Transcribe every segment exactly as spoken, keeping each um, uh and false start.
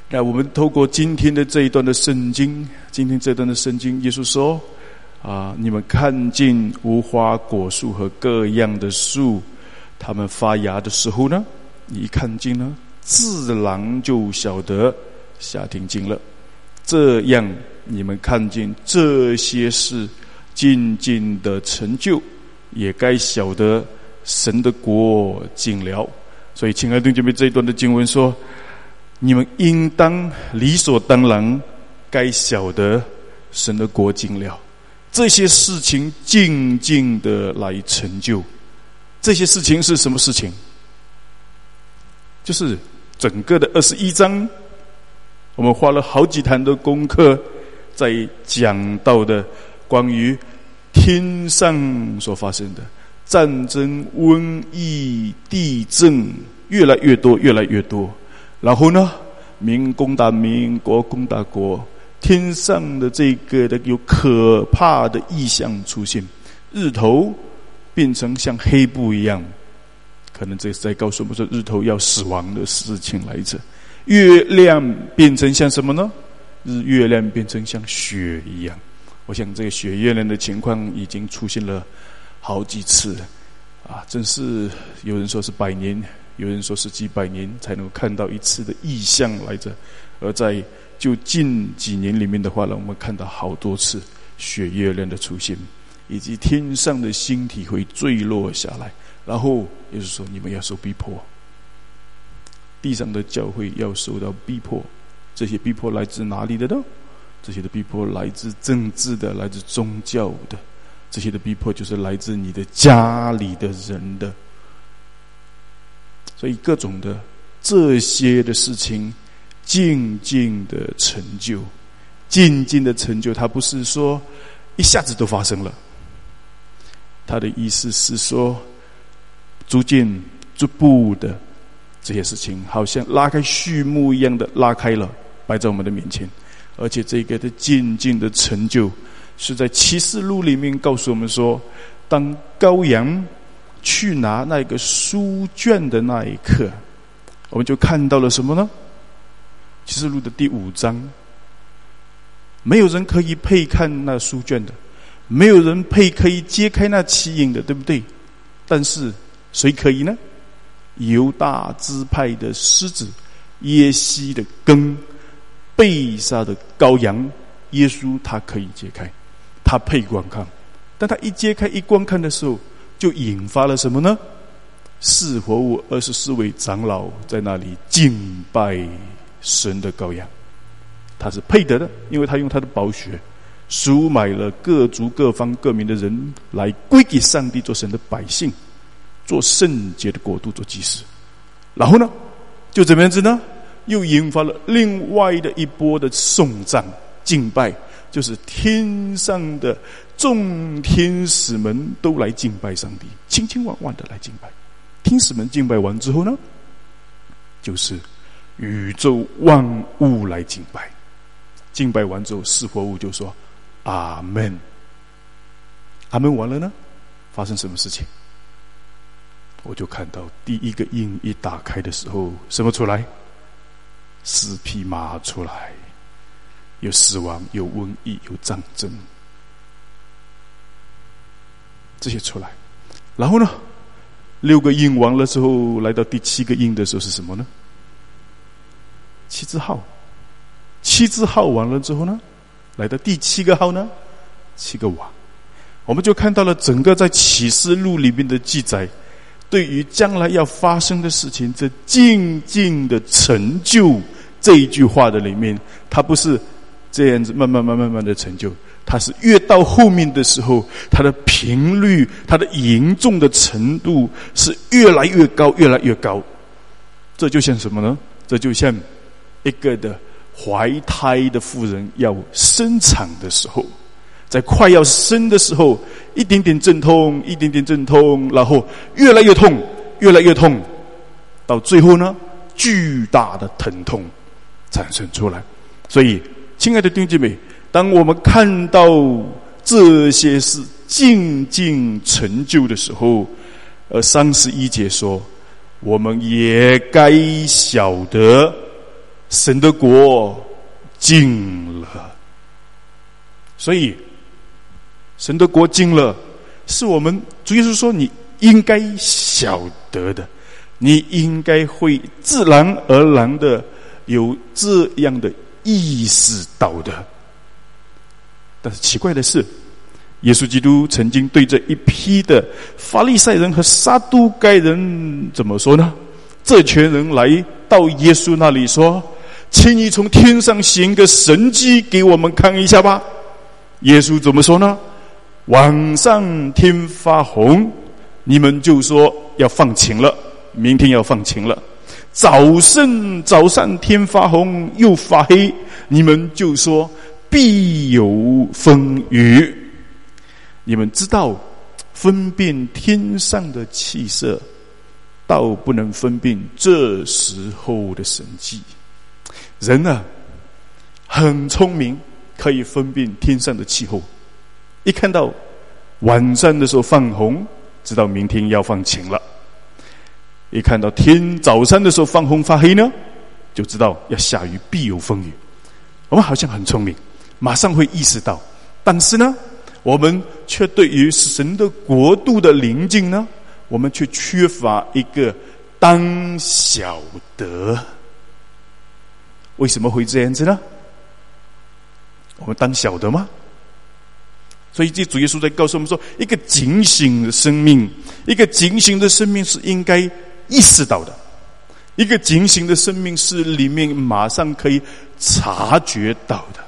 那我们透过今天的这一段的圣经，今天这段的圣经，耶稣说啊，你们看见无花果树和各样的树，它们发芽的时候呢，你一看见呢，自然就晓得夏天近了。这样你们看见这些事渐渐的成就，也该晓得神的国近了。所以亲爱的弟兄姐妹，这一段的经文说，你们应当理所当然该晓得神的国近了，这些事情静静的来成就。这些事情是什么事情？就是整个的二十一章，我们花了好几堂的功课在讲到的关于天上所发生的战争、瘟疫、地震，越来越多越来越多，然后呢，民攻打民，国攻打国，天上的这个的有可怕的异象出现，日头变成像黑布一样，可能这是在告诉我们说日头要死亡的事情来着。月亮变成像什么呢？日月亮变成像雪一样。我想这个雪月亮的情况已经出现了好几次啊，真是有人说是百年，有人说是几百年才能够看到一次的异象来着。而在就近几年里面的话呢，我们看到好多次雪月亮的出现，以及天上的星体会坠落下来，然后也就是说你们要受逼迫，地上的教会要受到逼迫。这些逼迫来自哪里的呢？这些的逼迫来自政治的，来自宗教的，这些的逼迫就是来自你的家里的人的。所以各种的这些的事情静静的成就，静静的成就，它不是说一下子都发生了，它的意思是说逐渐逐步的，这些事情好像拉开序幕一样的拉开了，摆在我们的面前。而且这个的渐渐的成就，是在启示录里面告诉我们说，当羔羊去拿那个书卷的那一刻，我们就看到了什么呢？启示录的第五章，没有人可以配看那书卷的，没有人配可以揭开那七印的，对不对？但是谁可以呢？犹大支派的狮子耶西的根，被杀的羔羊耶稣，他可以揭开，他配观看。但他一揭开一观看的时候，就引发了什么呢？四活物二十四位长老在那里敬拜神的羔羊，他是配得的，因为他用他的宝血赎买了各族各方各民的人来归给上帝，做神的百姓，做圣洁的国度，做祭司。然后呢，就怎么样子呢？又引发了另外的一波的颂赞敬拜，就是天上的众天使们都来敬拜上帝，千千万万的来敬拜。天使们敬拜完之后呢，就是宇宙万物来敬拜。敬拜完之后，四活物就说阿们。阿们完了呢，发生什么事情？我就看到第一个印一打开的时候，什么出来？四匹马出来，有死亡，有瘟疫，有战争，这些出来。然后呢，六个印完了之后，来到第七个印的时候是什么呢？七字号。七字号完了之后呢，来到第七个号呢，七个王。我们就看到了整个在启示录里面的记载，对于将来要发生的事情，这静静的成就这一句话的里面，它不是这样子慢慢慢慢慢的成就，它是越到后面的时候，它的频率，它的严重的程度是越来越高，越来越高。这就像什么呢？这就像一个的怀胎的妇人要生产的时候，在快要生的时候，一点点阵痛，一点点阵痛，然后越来越痛，越来越痛，到最后呢，巨大的疼痛产生出来。所以亲爱的弟兄姐妹，当我们看到这些事静静成就的时候，而三十一节说，我们也该晓得神的国近了。所以神的国近了，是我们主耶稣说你应该晓得的，你应该会自然而然的有这样的意识到的。但是奇怪的是，耶稣基督曾经对这一批的法利赛人和撒都该人怎么说呢？这群人来到耶稣那里说，请你从天上行个神迹给我们看一下吧。耶稣怎么说呢？晚上天发红，你们就说要放晴了，明天要放晴了。早晨早上天发红又发黑，你们就说必有风雨。你们知道分辨天上的气色，倒不能分辨这时候的神迹。人啊，很聪明，可以分辨天上的气候。一看到晚上的时候放红，知道明天要放晴了；一看到天早上的时候放红发黑呢，就知道要下雨，必有风雨。我们好像很聪明，马上会意识到，但是呢，我们却对于神的国度的临近呢，我们却缺乏一个当晓得。为什么会这样子呢？我们当晓得吗？所以这主耶稣在告诉我们说，一个警醒的生命，一个警醒的生命是应该意识到的，一个警醒的生命是里面马上可以察觉到的。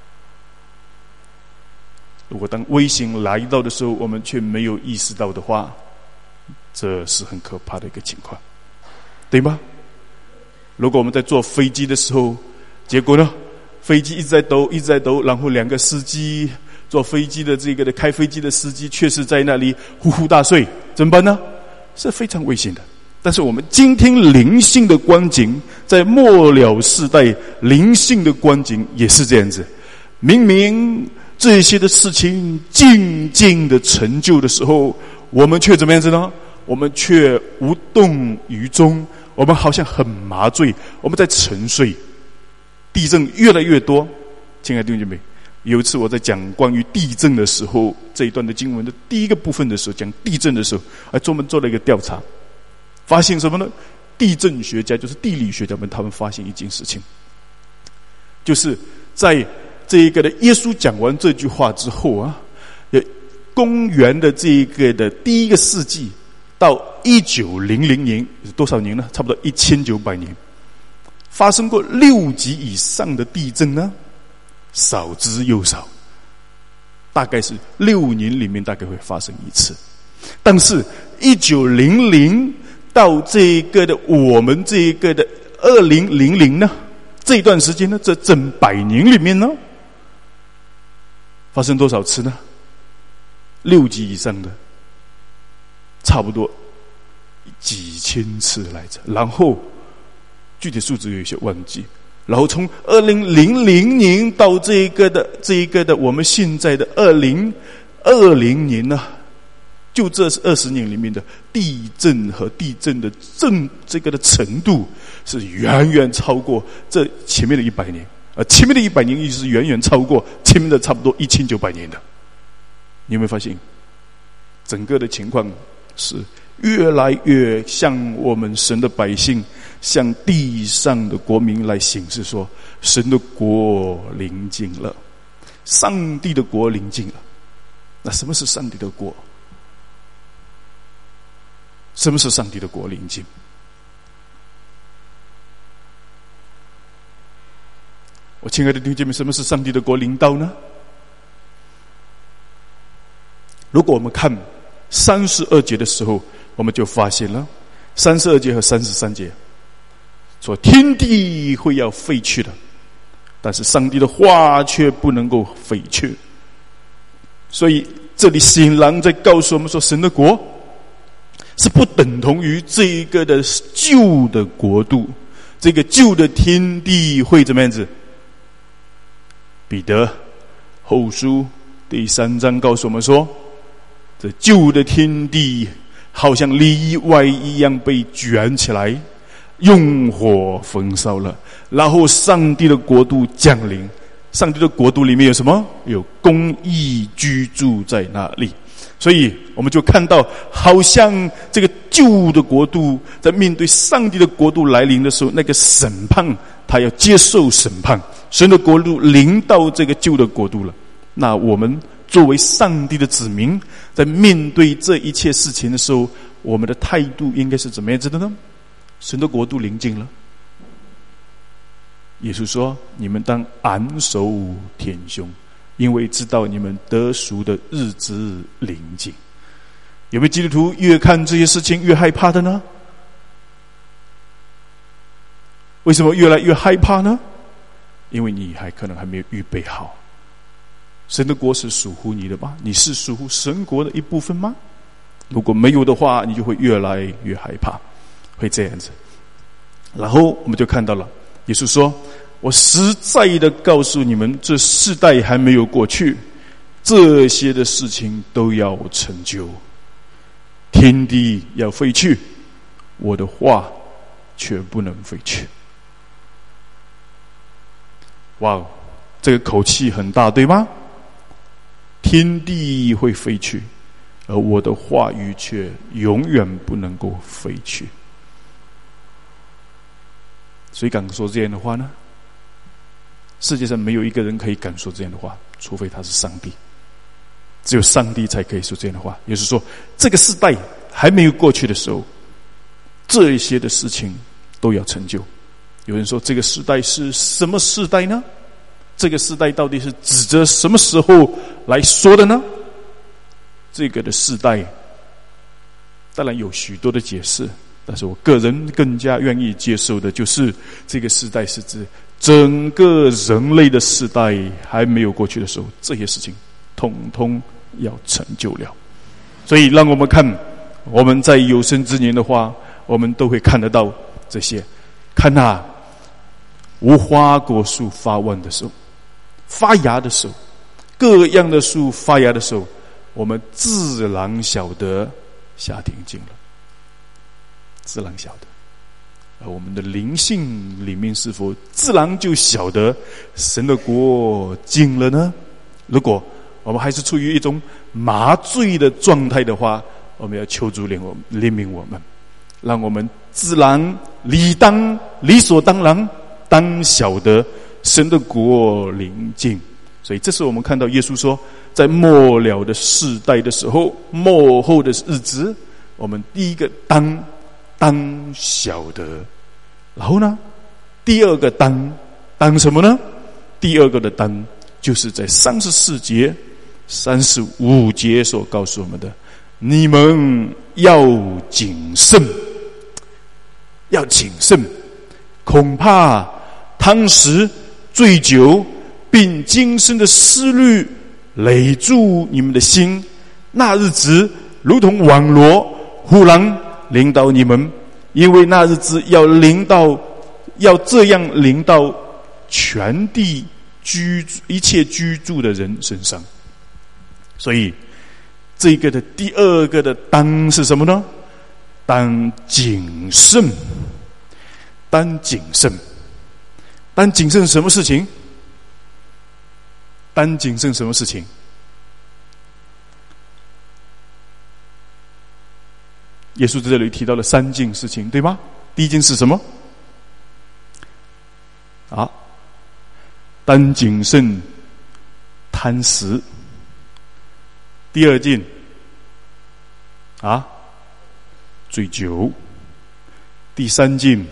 如果当危险来到的时候，我们却没有意识到的话，这是很可怕的一个情况，对吗？如果我们在坐飞机的时候，结果呢，飞机一直在抖，一直在抖，然后两个司机坐飞机的这个的开飞机的司机却是在那里呼呼大睡，怎么办呢？是非常危险的。但是我们今天灵性的光景，在末了世代灵性的光景也是这样子，明明这些的事情静静的成就的时候，我们却怎么样子呢？我们却无动于衷，我们好像很麻醉，我们在沉睡。地震越来越多，亲爱的弟兄姐妹，有一次我在讲关于地震的时候，这一段的经文的第一个部分的时候，讲地震的时候，还专门做了一个调查，发现什么呢？地震学家，就是地理学家们，他们发现一件事情，就是在这一个的耶稣讲完这句话之后啊，公元的这一个的第一个世纪到一九零零年，多少年呢？差不多一千九百年，发生过六级以上的地震呢，少之又少，大概是六年里面大概会发生一次。但是一九零零到这一个的我们这一个的二零零零呢，这一段时间呢，这整百年里面呢，发生多少次呢？六级以上的差不多几千次来着，然后具体数字有一些忘记，然后从二零零零年到这一个的这一个的我们现在的二零二零年呢，就这是二十年里面的地震和地震的震这个的程度是远远超过这前面的一百年，而前面的一百年也是远远超过前面的差不多一千九百年的。你有没有发现，整个的情况是越来越向我们神的百姓，向地上的国民来显示说，神的国临近了，上帝的国临近了。那什么是上帝的国？什么是上帝的国临近？我亲爱的弟兄姐妹，什么是上帝的国临到呢？如果我们看三十二节的时候，我们就发现了三十二节和三十三节说天地会要废去的，但是上帝的话却不能够废去。所以这里显然在告诉我们说，神的国是不等同于这一个的旧的国度，这个旧的天地会怎么样子？彼得后书第三章告诉我们说，这旧的天地好像篱笆一样被卷起来， 用火焚烧了，然后上帝的国度降临。上帝的国度里面有什么？有公义居住在那里。所以我们就看到，好像这个旧的国度在面对上帝的国度来临的时候，那个审判他要接受审判，神的国度临到这个旧的国度了。那我们作为上帝的子民，在面对这一切事情的时候，我们的态度应该是怎么样子的呢？神的国度临近了，耶稣说：“你们当昂首挺胸，因为知道你们得赎的日子临近。”有没有基督徒越看这些事情越害怕的呢？为什么越来越害怕呢？因为你还可能还没有预备好。神的国是属乎你的吗？你是属乎神国的一部分吗？如果没有的话，你就会越来越害怕，会这样子。然后我们就看到了，耶稣说：“我实在的告诉你们，这世代还没有过去，这些的事情都要成就。天地要废去，我的话却不能废去。”哇，这个口气很大，对吗？天地会废去，而我的话语却永远不能够废去。谁敢说这样的话呢？世界上没有一个人可以敢说这样的话，除非他是上帝。只有上帝才可以说这样的话。也就是说，这个世代还没有过去的时候，这一些的事情都要成就。有人说，这个世代是什么世代呢？这个世代到底是指着什么时候来说的呢？这个的世代当然有许多的解释，但是我个人更加愿意接受的就是这个世代是指整个人类的世代还没有过去的时候，这些事情统统要成就了。所以让我们看，我们在有生之年的话，我们都会看得到这些。看啊，无花果树发旺的时候，发芽的时候，各样的树发芽的时候，我们自然晓得夏天近了，自然晓得。而我们的灵性里面是否自然就晓得神的国近了呢？如果我们还是处于一种麻醉的状态的话，我们要求主怜我们，怜悯我们，让我们自然理当理所当然当晓得神的国临近。所以这是我们看到耶稣说，在末了的世代的时候，末后的日子，我们第一个当当晓得。然后呢，第二个当当什么呢？第二个的当就是在三十四节三十五节所告诉我们的，你们要谨慎，要谨慎，恐怕贪食醉酒并今生的思虑累住你们的心，那日子如同网罗忽然临到你们，因为那日子要临到，要这样临到全地居一切居住的人身上。所以这个的第二个的当是什么呢？当谨慎，当谨慎，当谨慎什么事情？当谨慎什么事情？耶稣在这里提到了三件事情，对吗？第一件是什么？啊，当谨慎贪食。第二件啊，醉酒。第三件，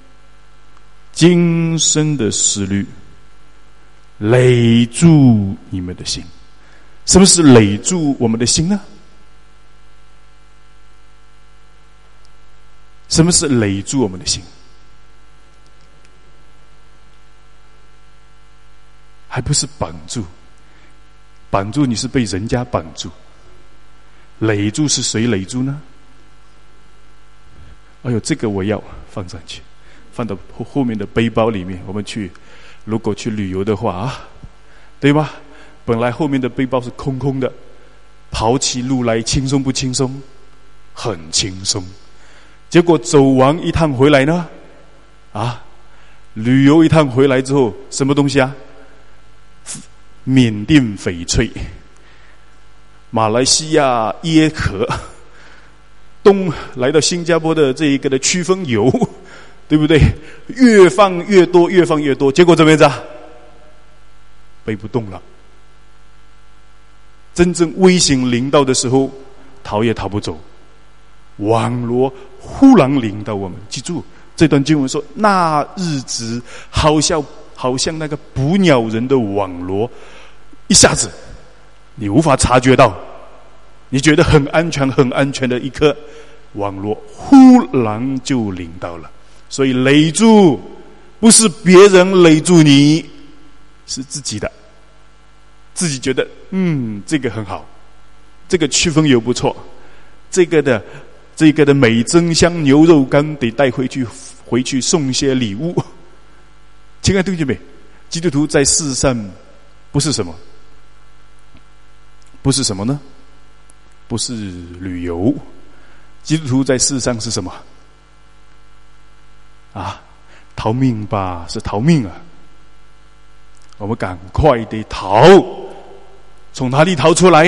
今生的思虑累住你们的心。什么是累住我们的心呢？什么是累住我们的心？还不是绑住，绑住你是被人家绑住，累住是谁累住呢？哎呦，这个我要放上去，放到后后面的背包里面。我们去，如果去旅游的话啊，对吧？本来后面的背包是空空的，跑起路来轻松不轻松？很轻松。结果走完一趟回来呢， 啊，旅游一趟回来之后，什么东西啊？缅甸翡翠，马来西亚椰壳，东来到新加坡的这一个的驱风油，对不对？越放越多，越放越多，结果怎么样子啊？背不动了。真正危险临到的时候，逃也逃不走。网罗忽然临到我们，记住这段经文说，那日子好像好像那个捕鸟人的网罗，一下子你无法察觉到，你觉得很安全很安全的一刻，网罗忽然就临到了。所以勒住不是别人勒住你，是自己的，自己觉得嗯这个很好，这个驱风油不错，这个的这个的美珍香牛肉干得带回去，回去送些礼物。亲爱的弟兄姐妹，基督徒在世上不是什么？不是什么呢？不是旅游。基督徒在世上是什么？啊，逃命吧，是逃命啊！我们赶快地逃，从哪里逃出来？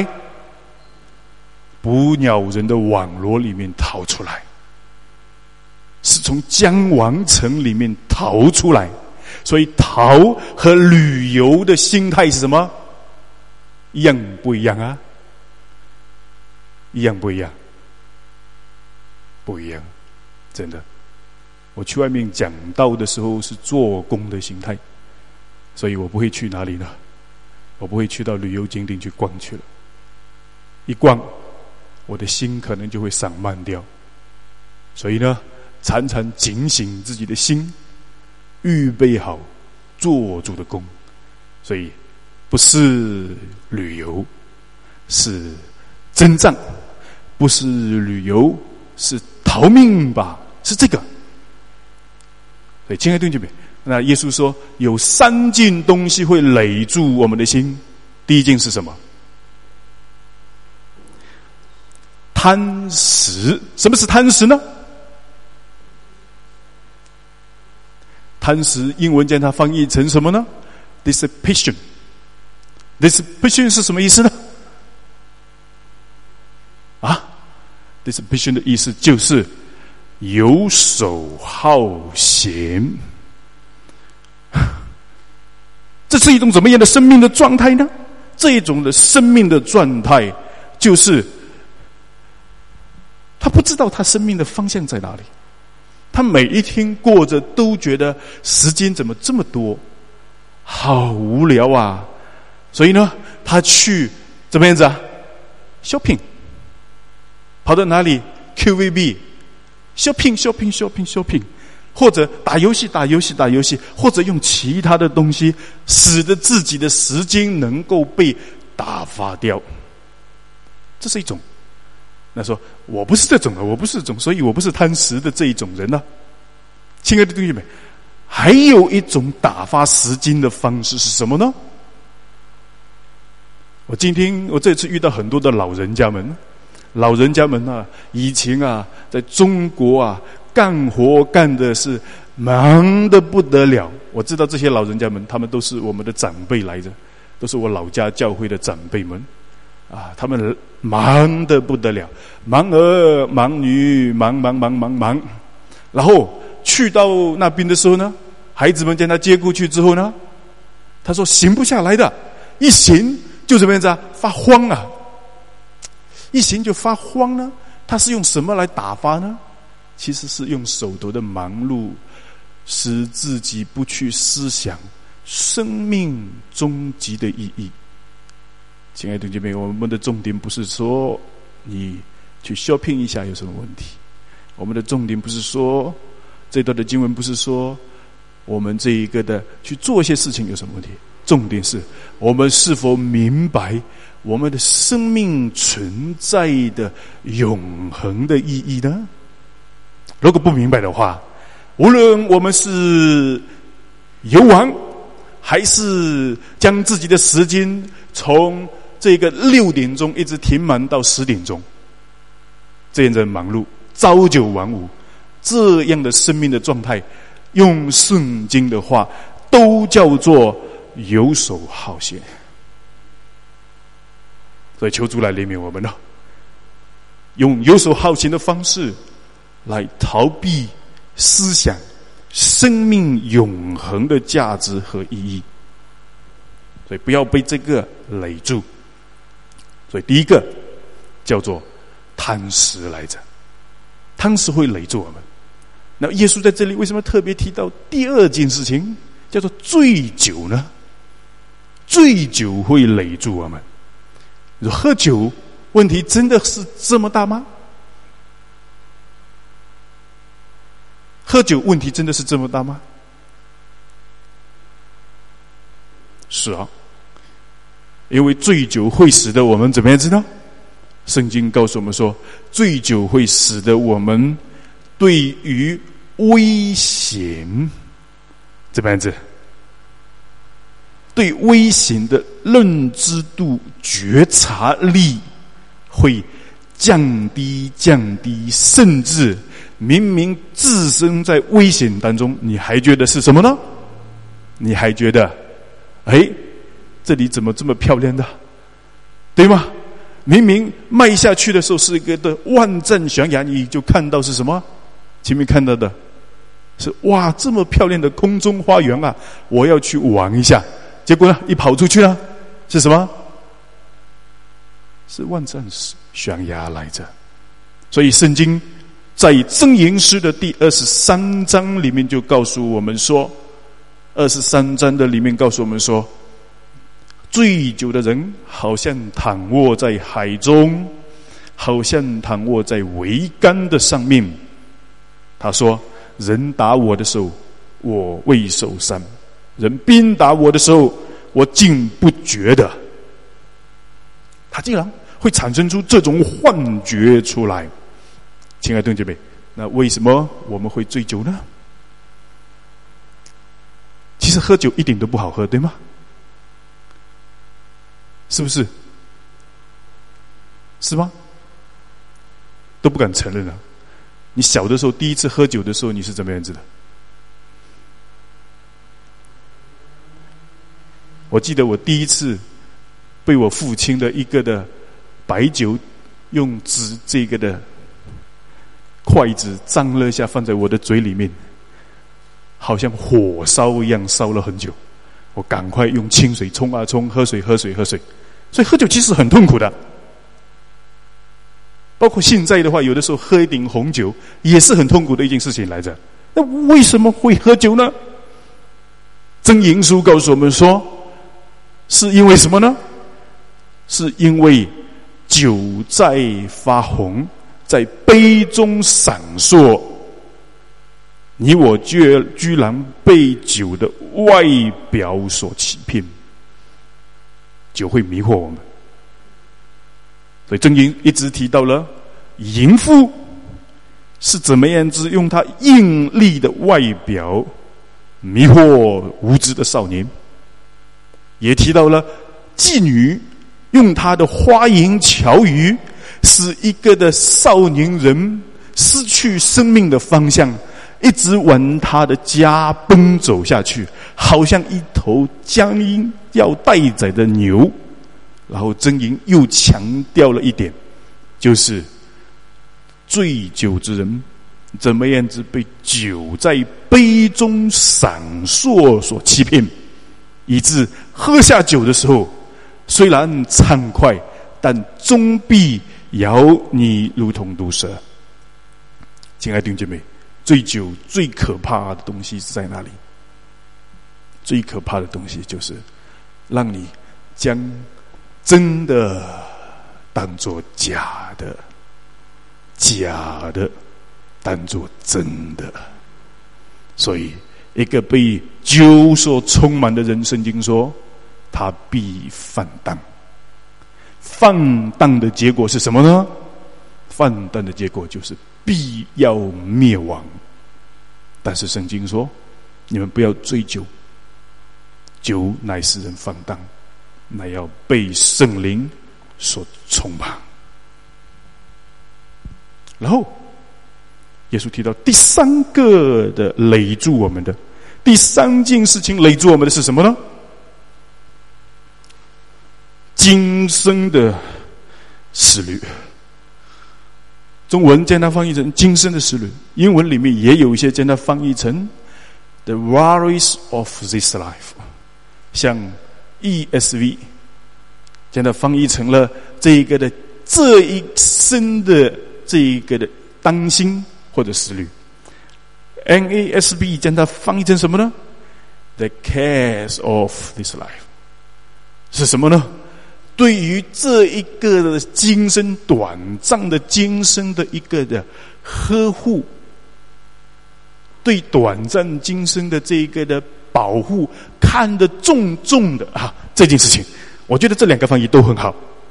捕鸟人的网罗里面逃出来，是从江王城里面逃出来。所以逃和旅游的心态是什么？一样不一样啊？一样不一样？不一样，真的。我去外面讲道的时候是做工的心态，所以我不会去哪里呢？我不会去到旅游景点去逛去了。一逛，我的心可能就会散漫掉。所以呢，常常警醒自己的心，预备好做主的工。所以不是旅游，是征战；不是旅游，是逃命吧，是这个。所以亲爱的弟兄姐妹，那耶稣说有三件东西会累住我们的心。第一件是什么？贪食。什么是贪食呢？贪食英文将它翻译成什么呢？ Dissipation。 Dissipation 是什么意思呢？啊 Dissipation 的意思就是游手好闲。这是一种怎么样的生命的状态呢？这一种的生命的状态就是他不知道他生命的方向在哪里，他每一天过着都觉得时间怎么这么多，好无聊啊。所以呢，他去怎么样子啊 shopping， 跑到哪里 Q V B shopping shopping shopping shopping， 或者打游戏打游戏打游戏，或者用其他的东西，使得自己的时间能够被打发掉。这是一种。那说我不是这种的，我不是这种，所以我不是贪食的这一种人呢、啊。亲爱的弟兄们，还有一种打发时间的方式是什么呢？我今天我这次遇到很多的老人家们，老人家们啊，以前啊，在中国啊，干活干的是忙得不得了。我知道这些老人家们，他们都是我们的长辈来着，都是我老家教会的长辈们。啊，他们忙得不得了，忙儿忙女，忙忙忙忙忙，然后去到那边的时候呢，孩子们将他接过去之后呢，他说闲不下来的，一闲就怎么样子啊，发慌啊，一闲就发慌呢。他是用什么来打发呢？其实是用手头的忙碌，使自己不去思想生命终极的意义。亲爱的弟兄姐妹，我们的重点不是说你去 shopping 一下有什么问题，我们的重点不是说这段的经文不是说我们这一个的去做一些事情有什么问题，重点是我们是否明白我们的生命存在的永恒的意义呢？如果不明白的话，无论我们是游玩，还是将自己的时间从这个六点钟一直停满到十点钟，这样的忙碌朝九晚五，这样的生命的状态， 用圣经的话，都叫做游手好闲。所以求主来怜悯我们了，用游手好闲的方式来逃避思想生命永恒的价值和意义。所以不要被这个累住。所以第一个叫做贪食来着，贪食会累住我们。那耶稣在这里为什么特别提到第二件事情，叫做醉酒呢？醉酒会累住我们。你说喝酒问题真的是这么大吗？喝酒问题真的是这么大吗？是啊，因为醉酒会使得我们怎么样知道？圣经告诉我们说，醉酒会使得我们对于危险怎么样子？对危险的认知度、觉察力会降低、降低，甚至明明置身在危险当中，你还觉得是什么呢？你还觉得，哎，这里怎么这么漂亮的，对吗？明明迈下去的时候是一个的万丈悬崖，你就看到是什么？前面看到的是哇，这么漂亮的空中花园啊！我要去玩一下。结果呢，一跑出去呢，是什么？是万丈悬崖来着。所以圣经在箴言书的第二十三章里面就告诉我们说，二十三章的里面告诉我们说，醉酒的人好像躺卧在海中，好像躺卧在桅杆的上面。他说，人打我的时候，我未受伤，人鞭打我的时候，我竟不觉得。他竟然会产生出这种幻觉出来。亲爱的弟兄姐妹，那为什么我们会醉酒呢？其实喝酒一点都不好喝，对吗？是不是？是吗？都不敢承认了。你小的时候第一次喝酒的时候，你是怎么样子的？我记得我第一次被我父亲的一个的白酒用纸这个的筷子张了一下，放在我的嘴里面，好像火烧一样烧了很久。我赶快用清水冲啊冲，喝水喝水喝水。所以喝酒其实很痛苦的。包括现在的话，有的时候喝一点红酒也是很痛苦的一件事情来着。那为什么会喝酒呢？箴言书告诉我们说，是因为什么呢？是因为酒在发红，在杯中闪烁，你我居居然被酒的外表所欺骗。酒会迷惑我们。所以箴言一直提到了淫妇是怎么样子用他艳丽的外表迷惑无知的少年，也提到了妓女用她的花言巧语使一个的少年人失去生命的方向，一直往他的家奔走下去，好像一头将要待宰的牛。然后箴言又强调了一点，就是醉酒之人怎么样子被酒在杯中闪烁所欺骗，以致喝下酒的时候，虽然畅快，但终必咬你如同毒蛇。亲爱的弟兄姐妹，醉酒最可怕的东西是在哪里？最可怕的东西就是让你将真的当作假的，假的当作真的。所以一个被酒所充满的人，圣经说他必放荡。放荡的结果是什么呢？放荡的结果就是必要灭亡。但是圣经说，你们不要醉酒，酒乃使人放荡，乃要被圣灵所充满。然后耶稣提到第三个的累住我们的，第三件事情累住我们的是什么呢？今生的思虑。中文将它翻译成今生的思虑，英文里面也有一些将它翻译成 The worries of this life， 像 E S V 将它翻译成了这一个的这一生的这一个的担心或者思虑。 N A S B 将它翻译成什么呢？ The cares of this life 是什么呢？对于这一个的今生短暂的今生的一个的呵护，对短暂今生的这一个的保护，看得重重的啊，这件事情，我觉得这两个翻译都很好，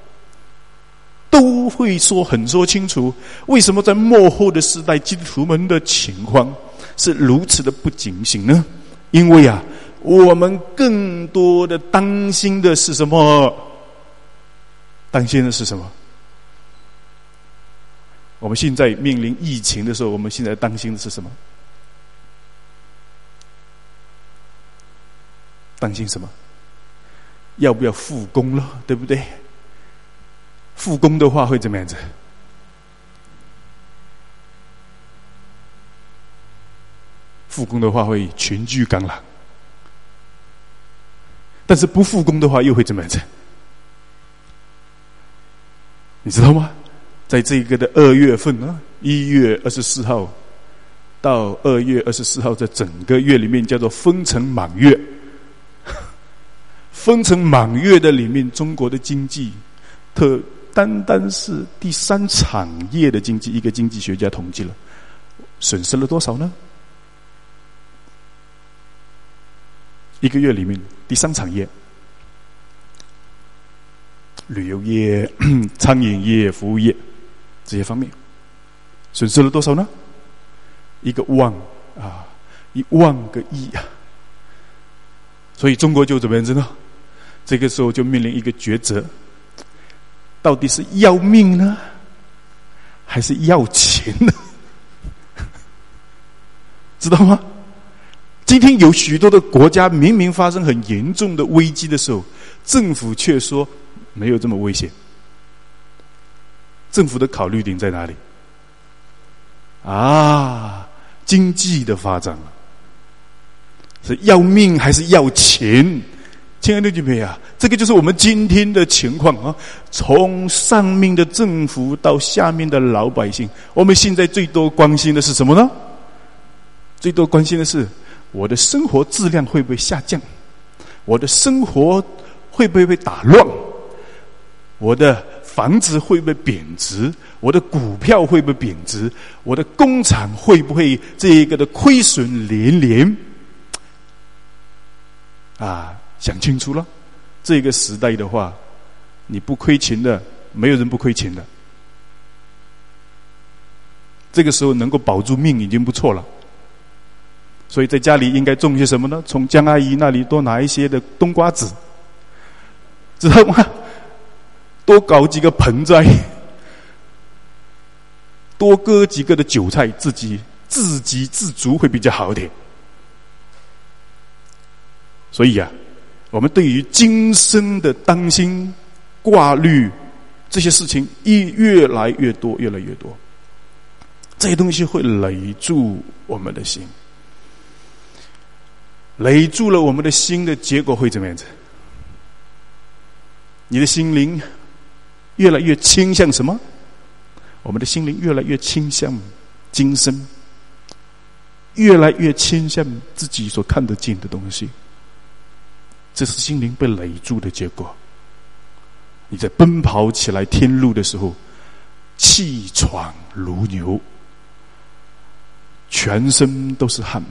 都会说很说清楚，为什么在末后的时代，基督徒们的情况是如此的不警醒呢？因为啊，我们更多的担心的是什么？担心的是什么？我们现在面临疫情的时候，我们现在担心的是什么？担心什么？要不要复工了，对不对？复工的话会怎么样子？复工的话会群聚感染，但是不复工的话又会怎么样子？你知道吗？在这个的二月份啊，一月二十四号到二月二十四号，在整个月里面叫做分成满月。分成满月的里面，中国的经济，特单单是第三产业的经济，一个经济学家统计了，损失了多少呢？一个月里面，第三产业。旅游业、餐饮业、服务业这些方面，损失了多少呢？一个万啊，一万个亿啊！所以中国就怎么样子呢？这个时候就面临一个抉择：到底是要命呢，还是要钱呢？知道吗？今天有许多的国家明明发生很严重的危机的时候，政府却说没有这么危险。政府的考虑点在哪里？啊，经济的发展是要命还是要钱？亲爱的弟兄们啊，这个就是我们今天的情况啊！从上面的政府到下面的老百姓，我们现在最多关心的是什么呢？最多关心的是我的生活质量会不会下降？我的生活会不会被打乱？我的房子会不会贬值？我的股票会不会贬值？我的工厂会不会这一个的亏损连连？啊，想清楚了。这个时代的话，你不亏钱的，没有人不亏钱的。这个时候能够保住命已经不错了。所以在家里应该种些什么呢？从江阿姨那里多拿一些的冬瓜子，知道吗？多搞几个盆栽，多割几个的韭菜，自己自给自足会比较好一点。所以啊，我们对于今生的担心、挂虑这些事情，一越来越多，越来越多，这些东西会累住我们的心。累住了我们的心的结果会怎么样子？你的心灵越来越倾向什么？我们的心灵越来越倾向今生，越来越倾向自己所看得见的东西。这是心灵被累住的结果。你在奔跑起来天路的时候，气喘如牛，全身都是汗。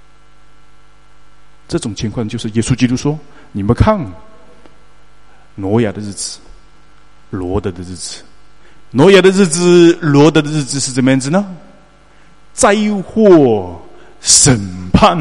这种情况就是耶稣基督说：你们看挪亚的日子，罗得的日子。挪亚的日子，罗得的日子是怎么样子呢？灾祸审判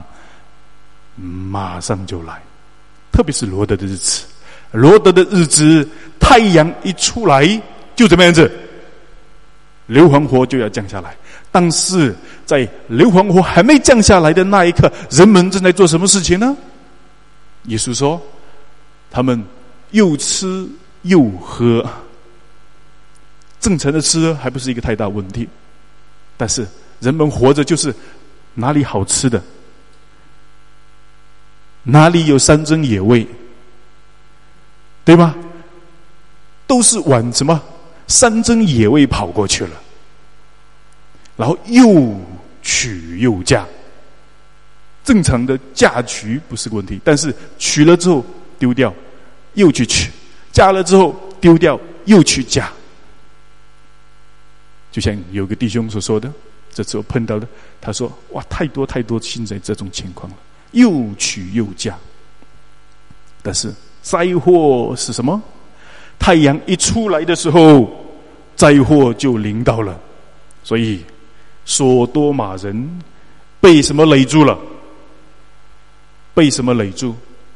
马上就来，特别是罗得的日子。罗得的日子，太阳一出来就怎么样子？硫磺火就要降下来。 但是在硫磺火还没降下来的那一刻，人们正在做什么事情呢？耶稣说他们又吃又喝。正常的吃还不是一个太大问题，但是人们活着就是哪里好吃的，哪里有山珍野味，对吗？都是往什么山珍野味跑过去了，然后又娶又嫁。正常的嫁娶不是个问题，但是娶了之后丢掉又去娶，嫁了之后丢掉又去嫁。就像有个弟兄所说的，这次我碰到的，他说哇，太多太多现在这种情况了，又娶又嫁。但是灾祸是什么？太阳一出来的时候，灾祸就临到了。所以所多玛人被什么累住了？被什么累住？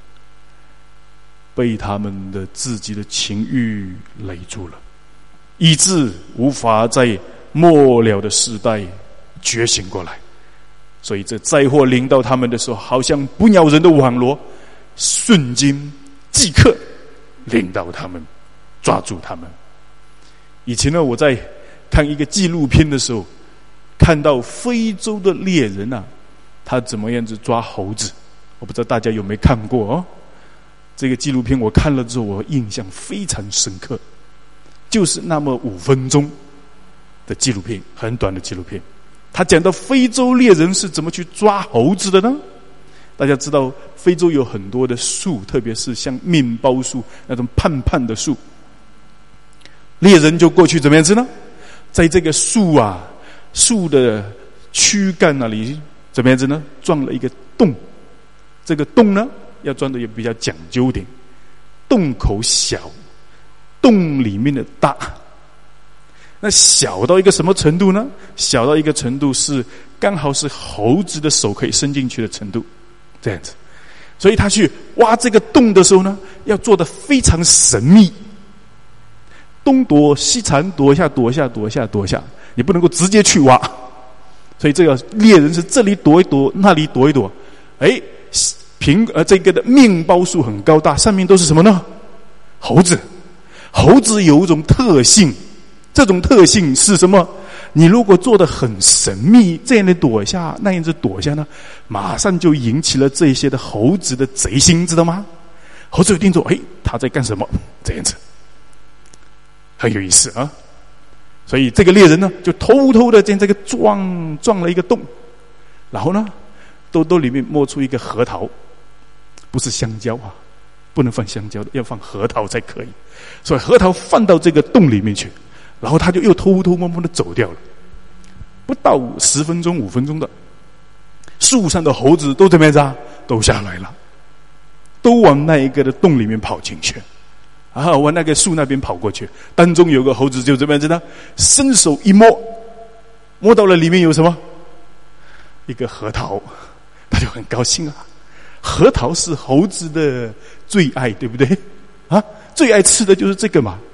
被他们的自己的情欲累住了，以致无法在末了的时代觉醒过来。所以这灾祸临到他们的时候，好像不鸟人的网罗，瞬间即刻临到他们，抓住他们。以前呢，我在看一个纪录片的时候，看到非洲的猎人啊，他怎么样子抓猴子，我不知道大家有没有看过哦。这个纪录片我看了之后，我印象非常深刻，就是那么五分钟的纪录片，很短的纪录片。他讲到非洲猎人是怎么去抓猴子的呢？大家知道非洲有很多的树，特别是像面包树那种胖胖的树，猎人就过去怎么样子呢？在这个树啊树的躯干那里怎么样子呢？钻了一个洞，这个洞呢要钻的也比较讲究点，洞口小，洞里面的大。那小到一个什么程度呢？小到一个程度是刚好是猴子的手可以伸进去的程度，这样子。所以他去挖这个洞的时候呢，要做得非常神秘，东躲西藏，躲一下躲一下躲一下躲一下，也不能够直接去挖。所以这个猎人是这里躲一躲，那里躲一躲。哎，苹呃这个的面包树很高大，上面都是什么呢？猴子。猴子有一种特性，这种特性是什么？你如果做得很神秘，这样的躲一下，那样子躲一下呢，马上就引起了这些的猴子的贼心，知道吗？猴子有定做，哎，他在干什么？这样子很有意思啊。所以这个猎人呢，就偷偷的在这个撞撞了一个洞，然后呢，兜兜里面摸出一个核桃，不是香蕉啊，不能放香蕉的，要放核桃才可以。所以核桃放到这个洞里面去，然后他就又偷偷摸摸的走掉了。不到十分钟、五分钟的，树上的猴子都怎么样子啊？都下来了，都往那一个的洞里面跑进去，啊，往那个树那边跑过去。当中有个猴子就怎么样子呢？伸手一摸，摸到了里面有什么？一个核桃，他就很高兴啊。核桃是猴子的最爱，对不对？啊，最爱吃的就是这个嘛。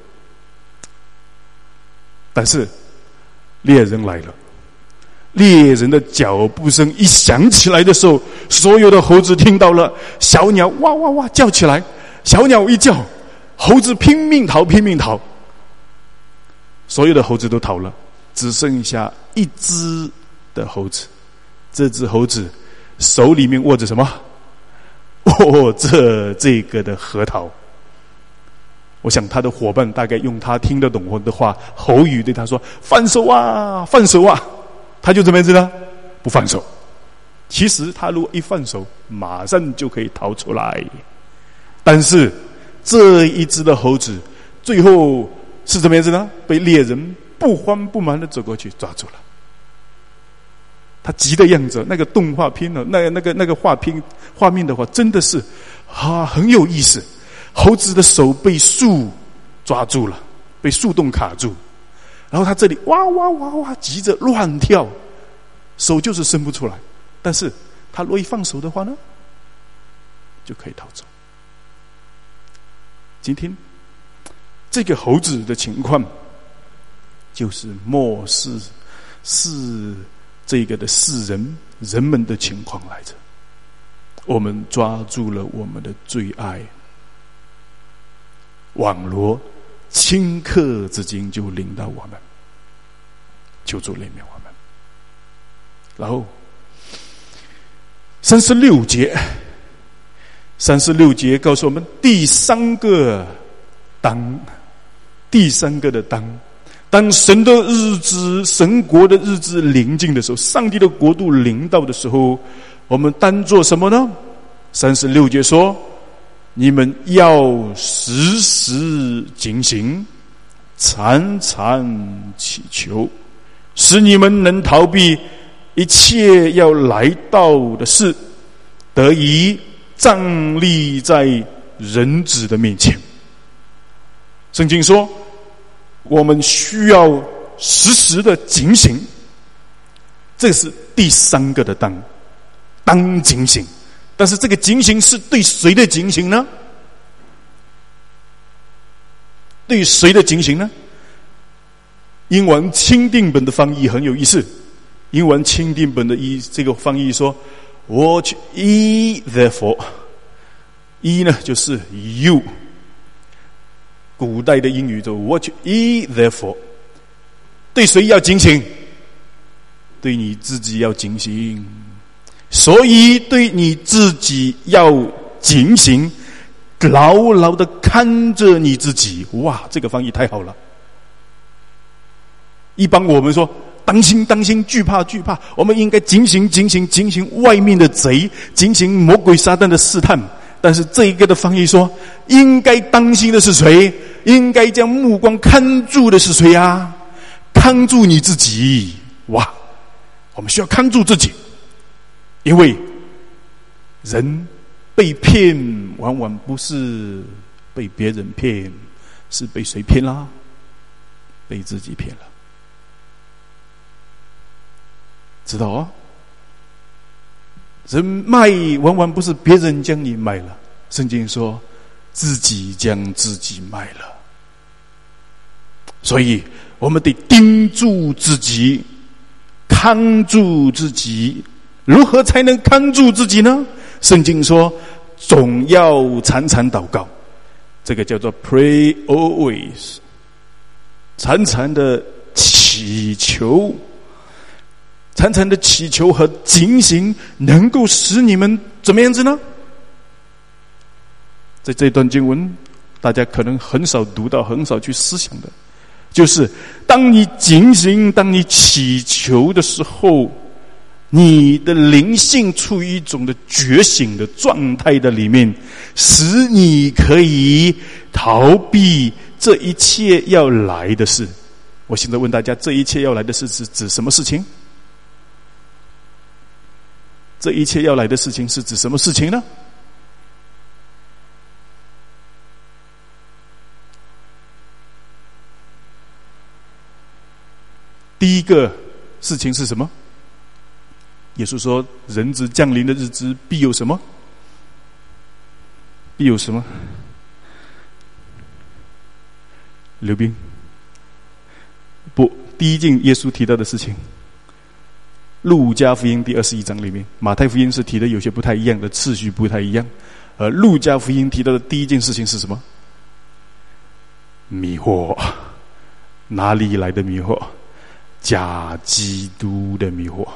但是猎人来了，猎人的脚步声一响起来的时候，所有的猴子听到了，小鸟哇哇哇叫起来，小鸟一叫，猴子拼命逃拼命逃，所有的猴子都逃了，只剩下一只的猴子。这只猴子手里面握着什么？握着这个的核桃。我想他的伙伴大概用他听得懂的话，口语对他说：“放手啊，放手啊！”他就怎么样子呢？不放手。其实他如果一放手，马上就可以逃出来。但是这一只的猴子最后是怎么样子呢？被猎人不慌不忙的走过去抓住了。他急的样子，那个动画片呢，那那个那个画片画面的话，真的是啊很有意思。猴子的手被树抓住了，被树洞卡住，然后他这里哇哇哇哇急着乱跳，手就是伸不出来。但是他若一放手的话呢，就可以逃走。今天这个猴子的情况，就是末世是这个的世人人们的情况来着。我们抓住了我们的最爱，网罗顷刻之间就领到我们，求主怜悯我们。然后三十六节，三十六节告诉我们第三个当，第三个的当，当神的日子、神国的日子临近的时候，上帝的国度临到的时候，我们当做什么呢？三十六节说，你们要时时警醒，常常祈求，使你们能逃避一切要来到的事，得以站立在人子的面前。圣经说，我们需要时时的警醒，这是第三个的当，当警醒。但是这个警醒是对谁的警醒呢？对谁的警醒呢？英文钦定本的翻译很有意思，英文钦定本的一这个翻译说 Watch ye therefore， ye 呢就是 you， 古代的英语就 Watch ye therefore， 对谁要警醒？对你自己要警醒。所以对你自己要警醒，牢牢的看着你自己。哇，这个翻译太好了。一般我们说当心当心，惧怕惧怕，我们应该警醒警醒警醒外面的贼，警醒魔鬼撒旦的试探。但是这一个的翻译说，应该当心的是谁？应该将目光看住的是谁啊？看住你自己。哇，我们需要看住自己，因为人被骗往往不是被别人骗，是被谁骗啦？被自己骗了。知道啊？人卖往往不是别人将你卖了，圣经说自己将自己卖了。所以我们得盯住自己，看住自己。如何才能看住自己呢？圣经说总要常常祷告，这个叫做 pray always， 常常的祈求，常常的祈求和警醒能够使你们怎么样子呢？在这段经文大家可能很少读到，很少去思想的，就是当你警醒，当你祈求的时候，你的灵性处于一种的觉醒的状态的里面，使你可以逃避这一切要来的事。我现在问大家，这一切要来的事是指什么事情？这一切要来的事情是指什么事情呢？第一个事情是什么？耶稣说人子降临的日子必有什么？必有什么？刘斌，不，第一件耶稣提到的事情，路加福音第二十一章里面，马太福音是提的有些不太一样的次序，不太一样。而路加福音提到的第一件事情是什么？迷惑。哪里来的迷惑？假基督的迷惑。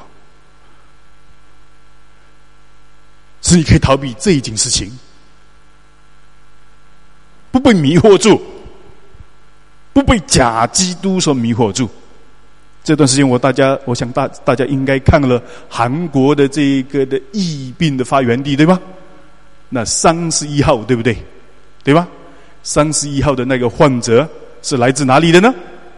所以你可以逃避这一件事情，不被迷惑住，不被假基督所迷惑住。这段时间我大家我想大大家应该看了韩国的这个的疫病的发源地，对吧？那三十一号对不对？对吧？三十一号的那个患者是来自哪里的呢？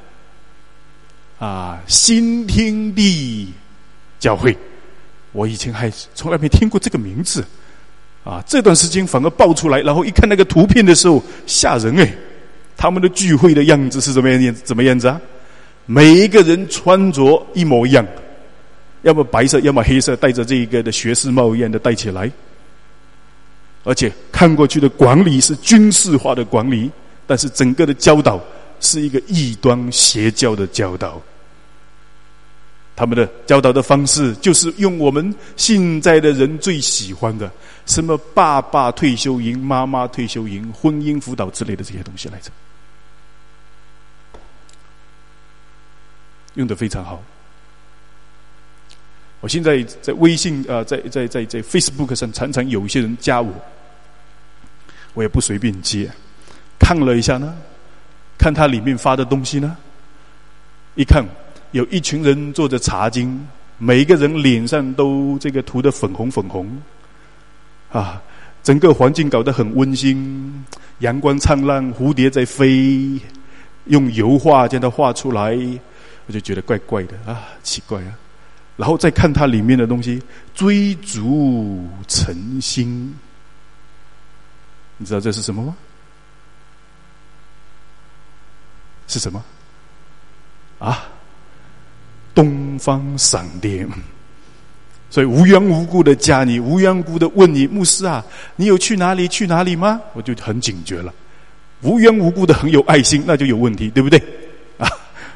啊，新天地教会。我以前还从来没听过这个名字啊！这段时间反而爆出来，然后一看那个图片的时候吓人哎！他们的聚会的样子是怎么样怎么样子啊？每一个人穿着一模一样，要么白色，要么黑色，戴着这一个的学士帽一样的戴起来，而且看过去的管理是军事化的管理，但是整个的教导是一个异端邪教的教导。 他们的教导的方式就是用我们现在的人最喜欢的什么爸爸退休营、妈妈退休营、婚姻辅导之类的这些东西来着，用得非常好。我现在在微信呃，在在在在 Facebook 上常常有一些人加我，我也不随便接，看了一下呢，看他里面发的东西呢，一看有一群人坐着茶经，每一个人脸上都这个涂得粉红粉红，啊，整个环境搞得很温馨，阳光灿烂，蝴蝶在飞，用油画将它画出来，我就觉得怪怪的啊，奇怪啊。然后再看它里面的东西，追逐诚心，你知道这是什么吗？是什么？啊，东方闪电。所以无缘无故的加你，无缘无故的问你，牧师啊，你有去哪里去哪里吗？我就很警觉了。无缘无故的很有爱心，那就有问题，对不对？啊，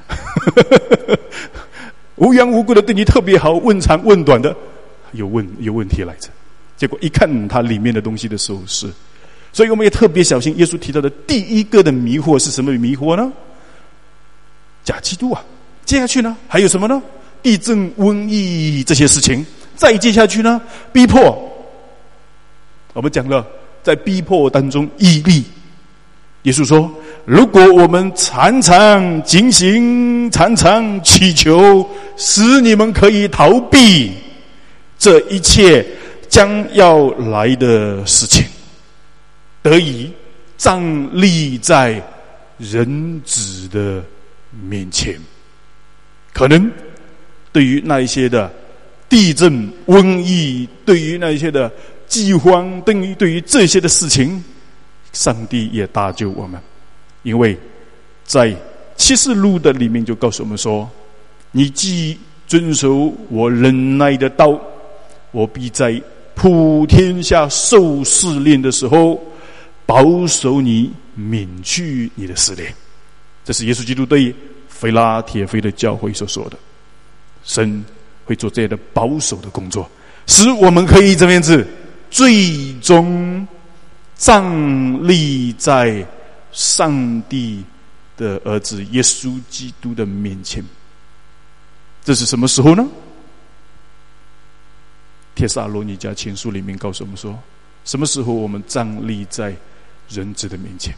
无缘无故的对你特别好，问长问短的，有问有问题来着。结果一看它里面的东西的时候是，所以我们也特别小心。耶稣提到的第一个的迷惑是什么迷惑呢？假基督啊。接下去呢，还有什么呢？地震、瘟疫这些事情。再接下去呢，逼迫。我们讲了，在逼迫当中毅力。耶稣说，如果我们常常警醒，常常祈求，使你们可以逃避这一切将要来的事情，得以站立在人子的面前。可能对于那一些的地震、瘟疫，对于那一些的饥荒，对于对于这些的事情，上帝也搭救我们。因为在启示录的里面就告诉我们说，你既遵守我忍耐的道，我必在普天下受试炼的时候保守你，免去你的试炼。这是耶稣基督对腓拉铁非的教会所说的，神会做这样的保守的工作，使我们可以怎么样子，最终站立在上帝的儿子耶稣基督的面前。这是什么时候呢？帖撒罗尼迦前书里面告诉我们说，什么时候我们站立在人子的面前？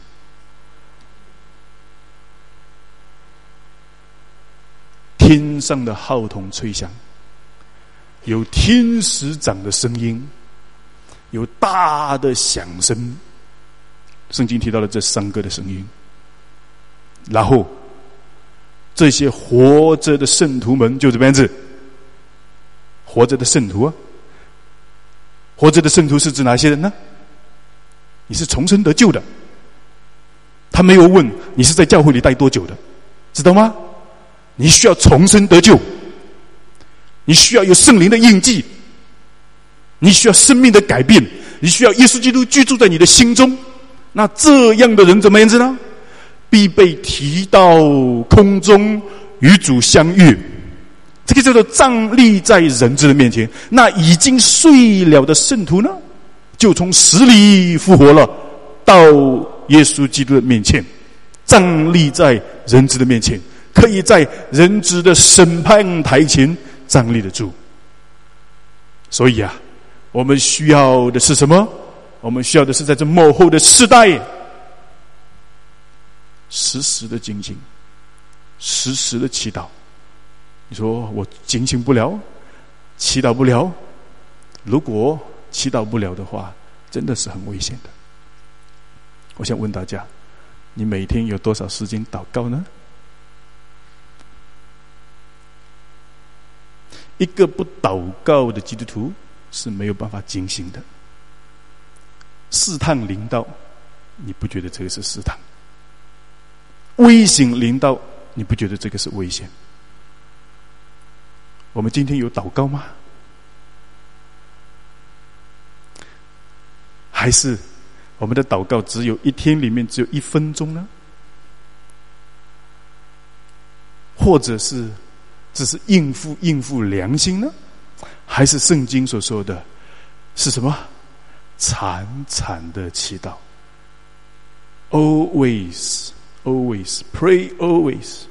天上的号筒吹响，有天使长的声音，有大的响声。圣经提到了这三个的声音，然后这些活着的圣徒们就怎么样子？活着的圣徒啊，活着的圣徒是指哪些人呢？你是重生得救的，他没有问你是在教会里待多久的，知道吗？你需要重生得救，你需要有圣灵的印记，你需要生命的改变，你需要耶稣基督居住在你的心中。那这样的人怎么样子呢？必被提到空中与主相遇，这个叫做站立在人子的面前。那已经睡了的圣徒呢，就从死里复活了，到耶稣基督的面前，站立在人子的面前，可以在人子的审判台前站立得住。所以啊，我们需要的是什么？我们需要的是在这末后的世代，时时的警醒，时时的祈祷。你说我警醒不了，祈祷不了，如果祈祷不了的话，真的是很危险的。我想问大家，你每天有多少时间祷告呢？一个不祷告的基督徒是没有办法警醒的。试探临到，你不觉得这个是试探？危险临到，你不觉得这个是危险？我们今天有祷告吗？还是我们的祷告只有一天里面只有一分钟呢？或者是只是应付应付良心呢？还是圣经所说的是什么？惨惨的祈祷。 Always Always Pray Always，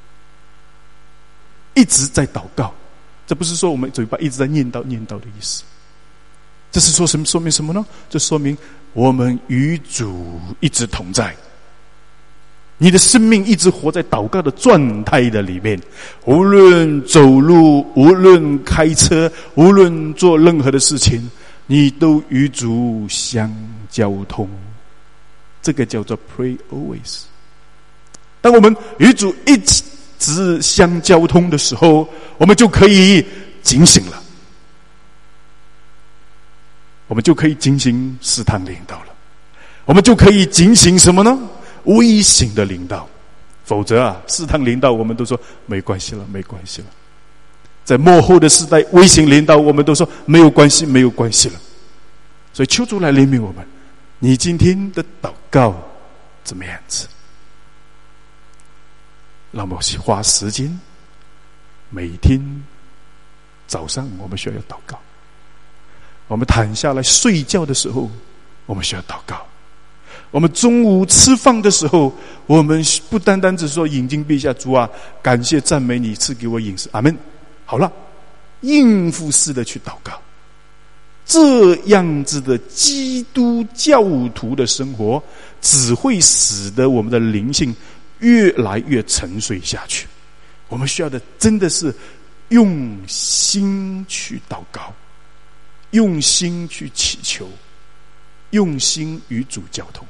一直在祷告。这不是说我们嘴巴一直在念叨念叨的意思，这是说什么？说明什么呢？这说明我们与主一直同在，你的生命一直活在祷告的状态的里面，无论走路，无论开车，无论做任何的事情，你都与主相交通。这个叫做 Pray Always。 当我们与主一直相交通的时候，我们就可以警醒了，我们就可以警醒试探领导了，我们就可以警醒什么呢？危险的领导。否则啊，试探领导我们都说没关系了，没关系了。在末后的时代，危险领导我们都说没有关系，没有关系了。所以求主来怜悯我们，你今天的祷告怎么样子？让我们花时间，每天早上我们需要祷告，我们躺下来睡觉的时候我们需要祷告，我们中午吃饭的时候，我们不单单只说眼睛闭下，主啊，感谢赞美你赐给我饮食，阿们。好了，应付式的去祷告。这样子的基督教徒的生活，只会使得我们的灵性越来越沉睡下去。我们需要的真的是用心去祷告，用心去祈求，用心与主交通。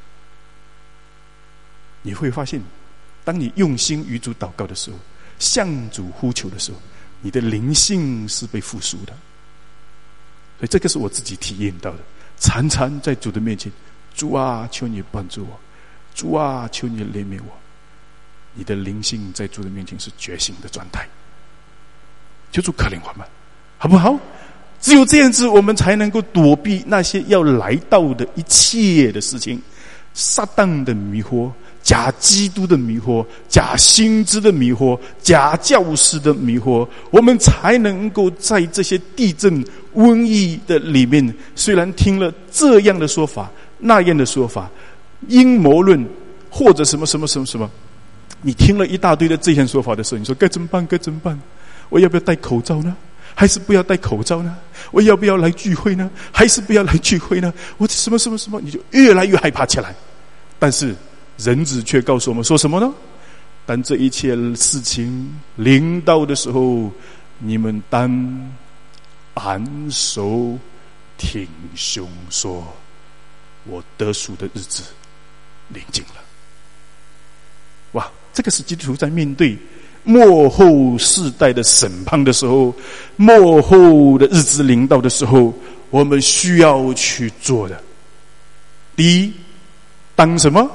你会发现，当你用心与主祷告的时候，向主呼求的时候，你的灵性是被复苏的。所以这个是我自己体验到的，常常在主的面前，主啊，求你帮助我，主啊，求你怜悯我。你的灵性在主的面前是觉醒的状态，求主可怜我们，好不好？只有这样子，我们才能够躲避那些要来到的一切的事情，撒旦的迷惑，假基督的迷惑，假先知的迷惑，假教师的迷惑，我们才能够在这些地震瘟疫的里面，虽然听了这样的说法那样的说法，阴谋论或者什么什么什么什么，你听了一大堆的这些说法的时候，你说该怎么办？该怎么办？我要不要戴口罩呢？还是不要戴口罩呢？我要不要来聚会呢？还是不要来聚会呢？我什么什么什么，你就越来越害怕起来。但是人子却告诉我们说什么呢？当这一切事情临到的时候，你们当昂首挺胸说，我得赎的日子临近了。哇，这个是基督徒在面对末后世代的审判的时候，末后的日子临到的时候，我们需要去做的。第一，当什么？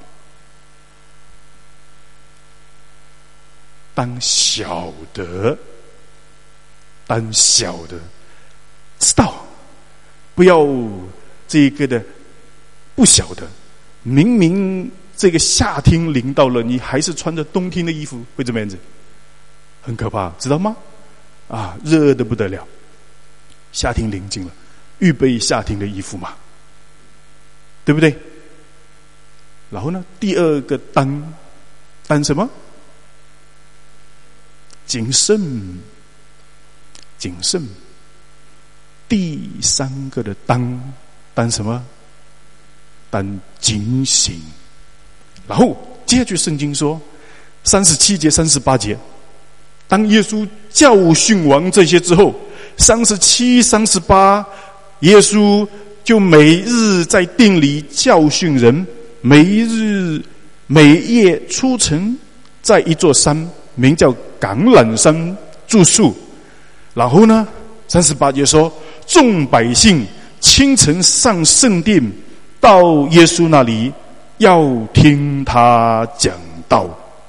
当晓得，当晓得，知道，不要这个的不晓得。明明这个夏天临到了，你还是穿着冬天的衣服，会怎么样子？很可怕，知道吗？啊，热得不得了。夏天临近了，预备夏天的衣服嘛，对不对？然后呢，第二个当当什么？谨慎，谨慎。第三个的当当什么？当警醒。然后接下去圣经说三十七节三十八节，当耶稣教训完这些之后，三十七三十八，耶稣就每日在殿里教训人，每日每夜出城，在一座山名叫橄榄山住宿。然后呢，三十八节说，众百姓清晨上圣殿，到耶稣那里，要听他讲道。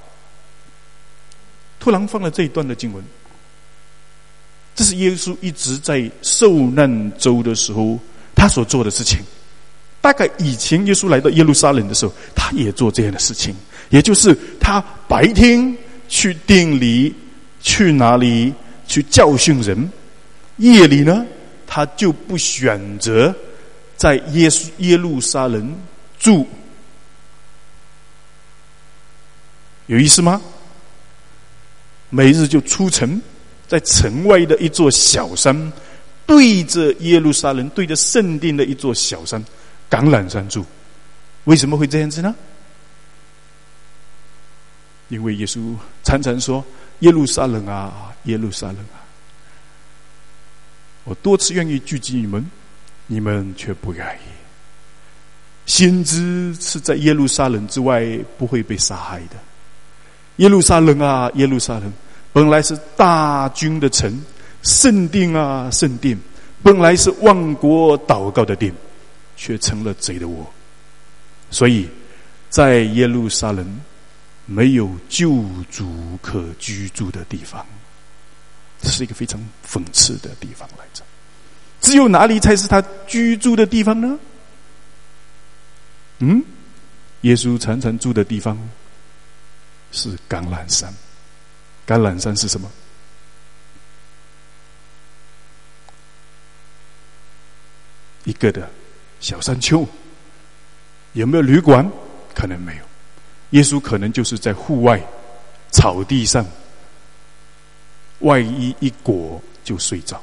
突然放了这一段的经文，这是耶稣一直在受难周的时候他所做的事情。大概以前耶稣来到耶路撒冷的时候，他也做这样的事情，也就是他白天去殿里去哪里去教训人，夜里呢，他就不选择在耶稣耶路撒冷住。有意思吗？每日就出城，在城外的一座小山，对着耶路撒冷，对着圣殿的一座小山橄榄山住。为什么会这样子呢？因为耶稣常常说，耶路撒冷啊，耶路撒冷啊，我多次愿意聚集你们，你们却不愿意。先知是在耶路撒冷之外不会被杀害的。耶路撒冷啊，耶路撒冷，本来是大军的城，圣殿啊，圣殿，本来是万国祷告的殿，却成了贼的窝。所以在耶路撒冷没有救主可居住的地方，这是一个非常讽刺的地方来着。只有哪里才是他居住的地方呢？嗯，耶稣常常住的地方是橄榄山。橄榄山是什么？一个的小山丘。有没有旅馆？可能没有。耶稣可能就是在户外草地上，外衣一裹就睡着。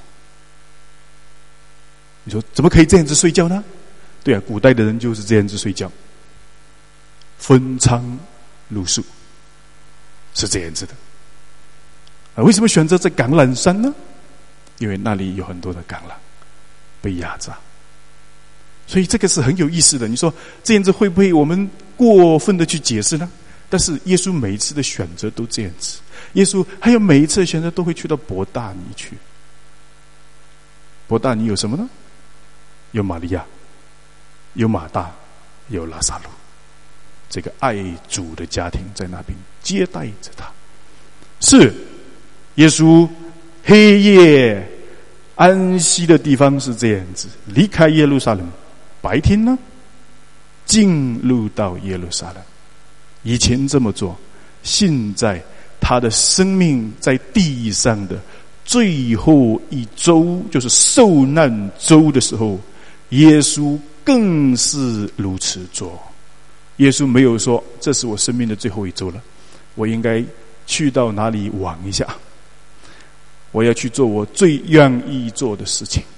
你说怎么可以这样子睡觉呢？对啊，古代的人就是这样子睡觉，分仓露宿，是这样子的。啊，为什么选择在橄榄山呢？因为那里有很多的橄榄被压榨。所以这个是很有意思的。你说这样子会不会我们过分的去解释呢？但是耶稣每一次的选择都这样子。耶稣还有每一次的选择都会去到伯大尼去。伯大尼有什么呢？有玛利亚，有马大，有拉撒路，这个爱主的家庭在那边接待着他。是耶稣黑夜安息的地方是这样子，离开耶路撒冷，白天呢进入到耶路撒冷。以前这么做，现在他的生命在地上的最后一周，就是受难周的时候，耶稣更是如此做。耶稣没有说这是我生命的最后一周了，我应该去到哪里玩一下，我要去做我最愿意做的事情。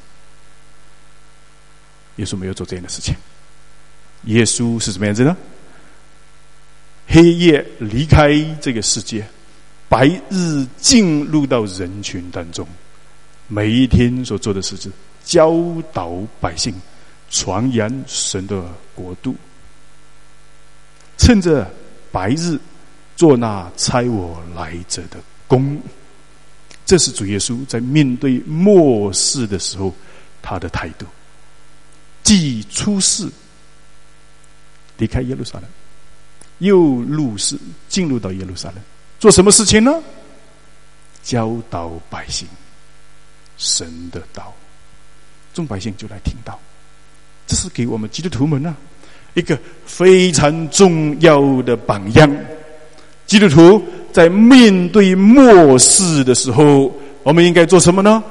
耶稣没有做这样的事情。耶稣是怎么样子呢？黑夜离开这个世界，白日进入到人群当中，每一天所做的事是教导百姓，传扬神的国度。趁着白日做那差我来者的工。这是主耶稣在面对末世的时候他的态度。既出世离开耶路撒冷，又入世进入到耶路撒冷，做什么事情呢？教导百姓神的道，众百姓就来听到。这是给我们基督徒们啊一个非常重要的榜样。基督徒在面对末世的时候，我们应该做什么呢？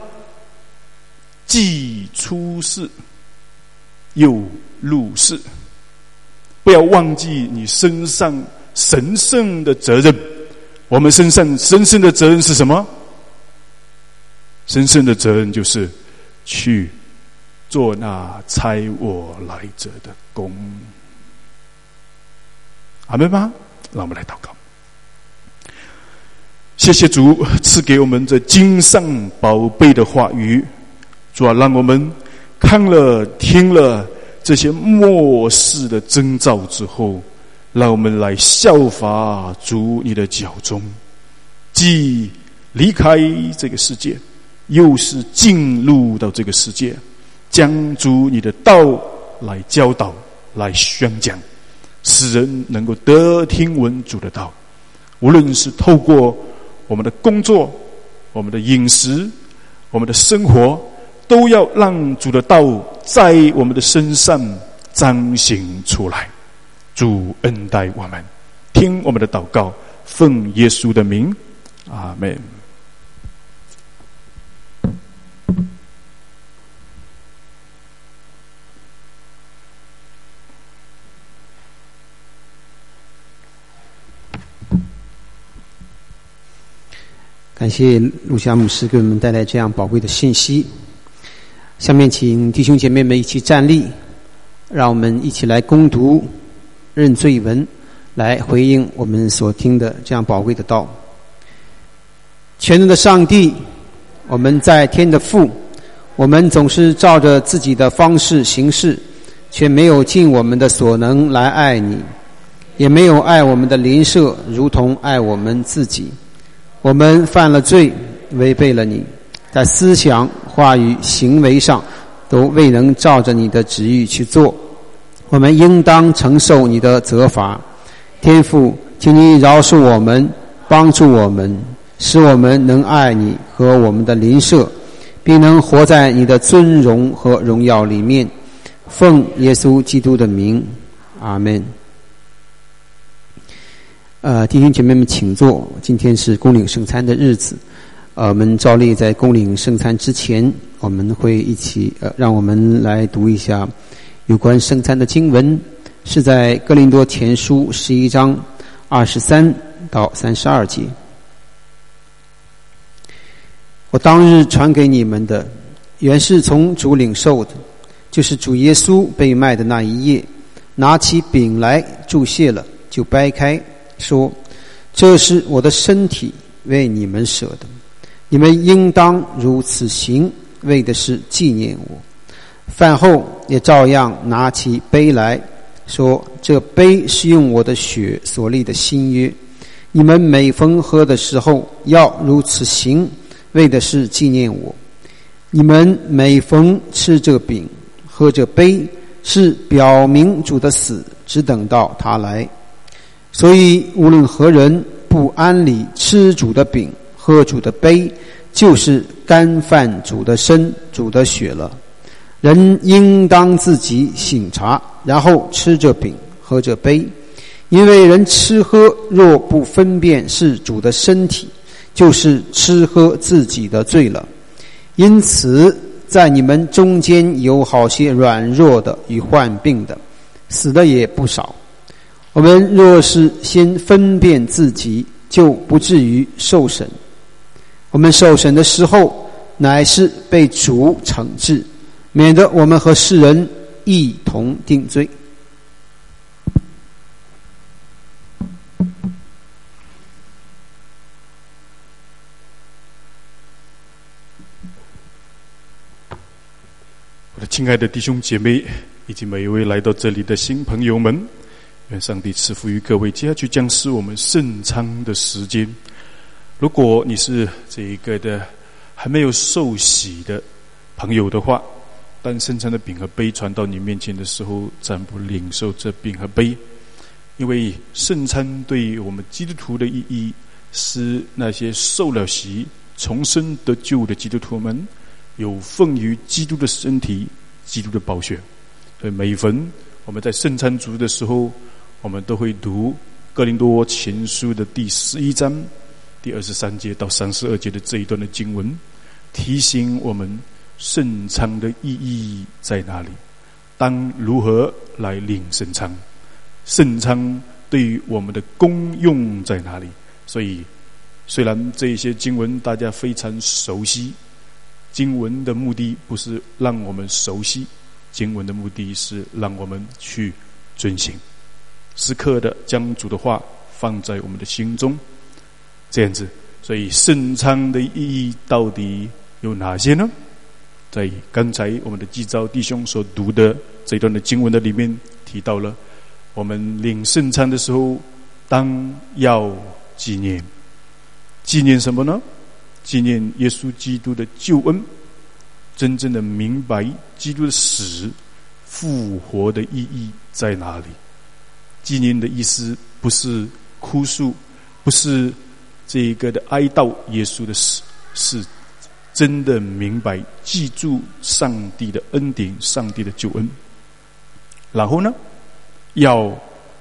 既出世又入世。不要忘记你身上神圣的责任。我们身上神圣的责任是什么？神圣的责任就是去做那差我来者的工。阿们吗？让我们来祷告。谢谢主赐给我们这经上宝贝的话语。主啊，让我们看了听了这些末世的征兆之后，让我们来效法主你的脚踪，既离开这个世界，又是进入到这个世界，将主你的道来教导，来宣讲，使人能够得听闻主的道。无论是透过我们的工作，我们的饮食，我们的生活，都要让主的道在我们的身上彰显出来。主恩待我们，听我们的祷告，奉耶稣的名，阿们。 感谢陆霞牧师给我们带来这样宝贵的信息。下面请弟兄姐妹们一起站立，让我们一起来攻读认罪文，来回应我们所听的这样宝贵的道。全能的上帝，我们在天的父，我们总是照着自己的方式行事，却没有尽我们的所能来爱你，也没有爱我们的邻舍如同爱我们自己。我们犯了罪，违背了你，在思想、话语、行为上都未能照着你的旨意去做，我们应当承受你的责罚。天父，请你饶恕我们，帮助我们，使我们能爱你和我们的邻舍，并能活在你的尊荣和荣耀里面。奉耶稣基督的名，阿们。呃，弟兄姐妹们请坐，今天是恭领圣餐的日子。呃，我们照例在恭领圣餐之前，我们会一起呃，让我们来读一下有关圣餐的经文，是在哥林多前书十一章二十三到三十二节。我当日传给你们的，原是从主领受的，就是主耶稣被卖的那一夜，拿起饼来祝谢了，就掰开，说：这是我的身体，为你们舍的，你们应当如此行，为的是纪念我。饭后也照样拿起杯来，说：这杯是用我的血所立的新约，你们每逢喝的时候要如此行，为的是纪念我。你们每逢吃这饼喝这杯，是表明主的死，只等到他来。所以无论何人不安理吃主的饼喝主的杯，就是干犯主的身主的血了。人应当自己省察，然后吃这饼喝这杯。因为人吃喝若不分辨是主的身体，就是吃喝自己的罪了。因此在你们中间有好些软弱的与患病的，死的也不少。我们若是先分辨自己，就不至于受审。我们受审的时候，乃是被主惩治，免得我们和世人一同定罪。 我的亲爱的弟兄姐妹，以及每一位来到这里的新朋友们，愿上帝赐福于各位。接下去将是我们圣餐的时间。如果你是这一个的还没有受洗的朋友的话，当圣餐的饼和杯传到你面前的时候，暂不领受这饼和杯，因为圣餐对于我们基督徒的意义，是那些受了洗重生得救的基督徒们有奉于基督的身体、基督的宝血。所以每逢我们在圣餐主的时候，我们都会读哥林多前书的第十一章第二十三节到三十二节的这一段的经文，提醒我们圣餐的意义在哪里，当如何来领圣餐，圣餐对于我们的功用在哪里。所以虽然这些经文大家非常熟悉，经文的目的不是让我们熟悉，经文的目的是让我们去遵行，时刻的将主的话放在我们的心中，这样子。所以圣餐的意义到底有哪些呢？在刚才我们的祭召弟兄所读的这段的经文的里面提到了，我们领圣餐的时候当要纪念，纪念什么呢？纪念耶稣基督的救恩，真正的明白基督的死复活的意义在哪里。纪念的意思不是哭诉，不是这一个的哀悼耶稣的死，是真的明白记住上帝的恩典，上帝的救恩。然后呢，要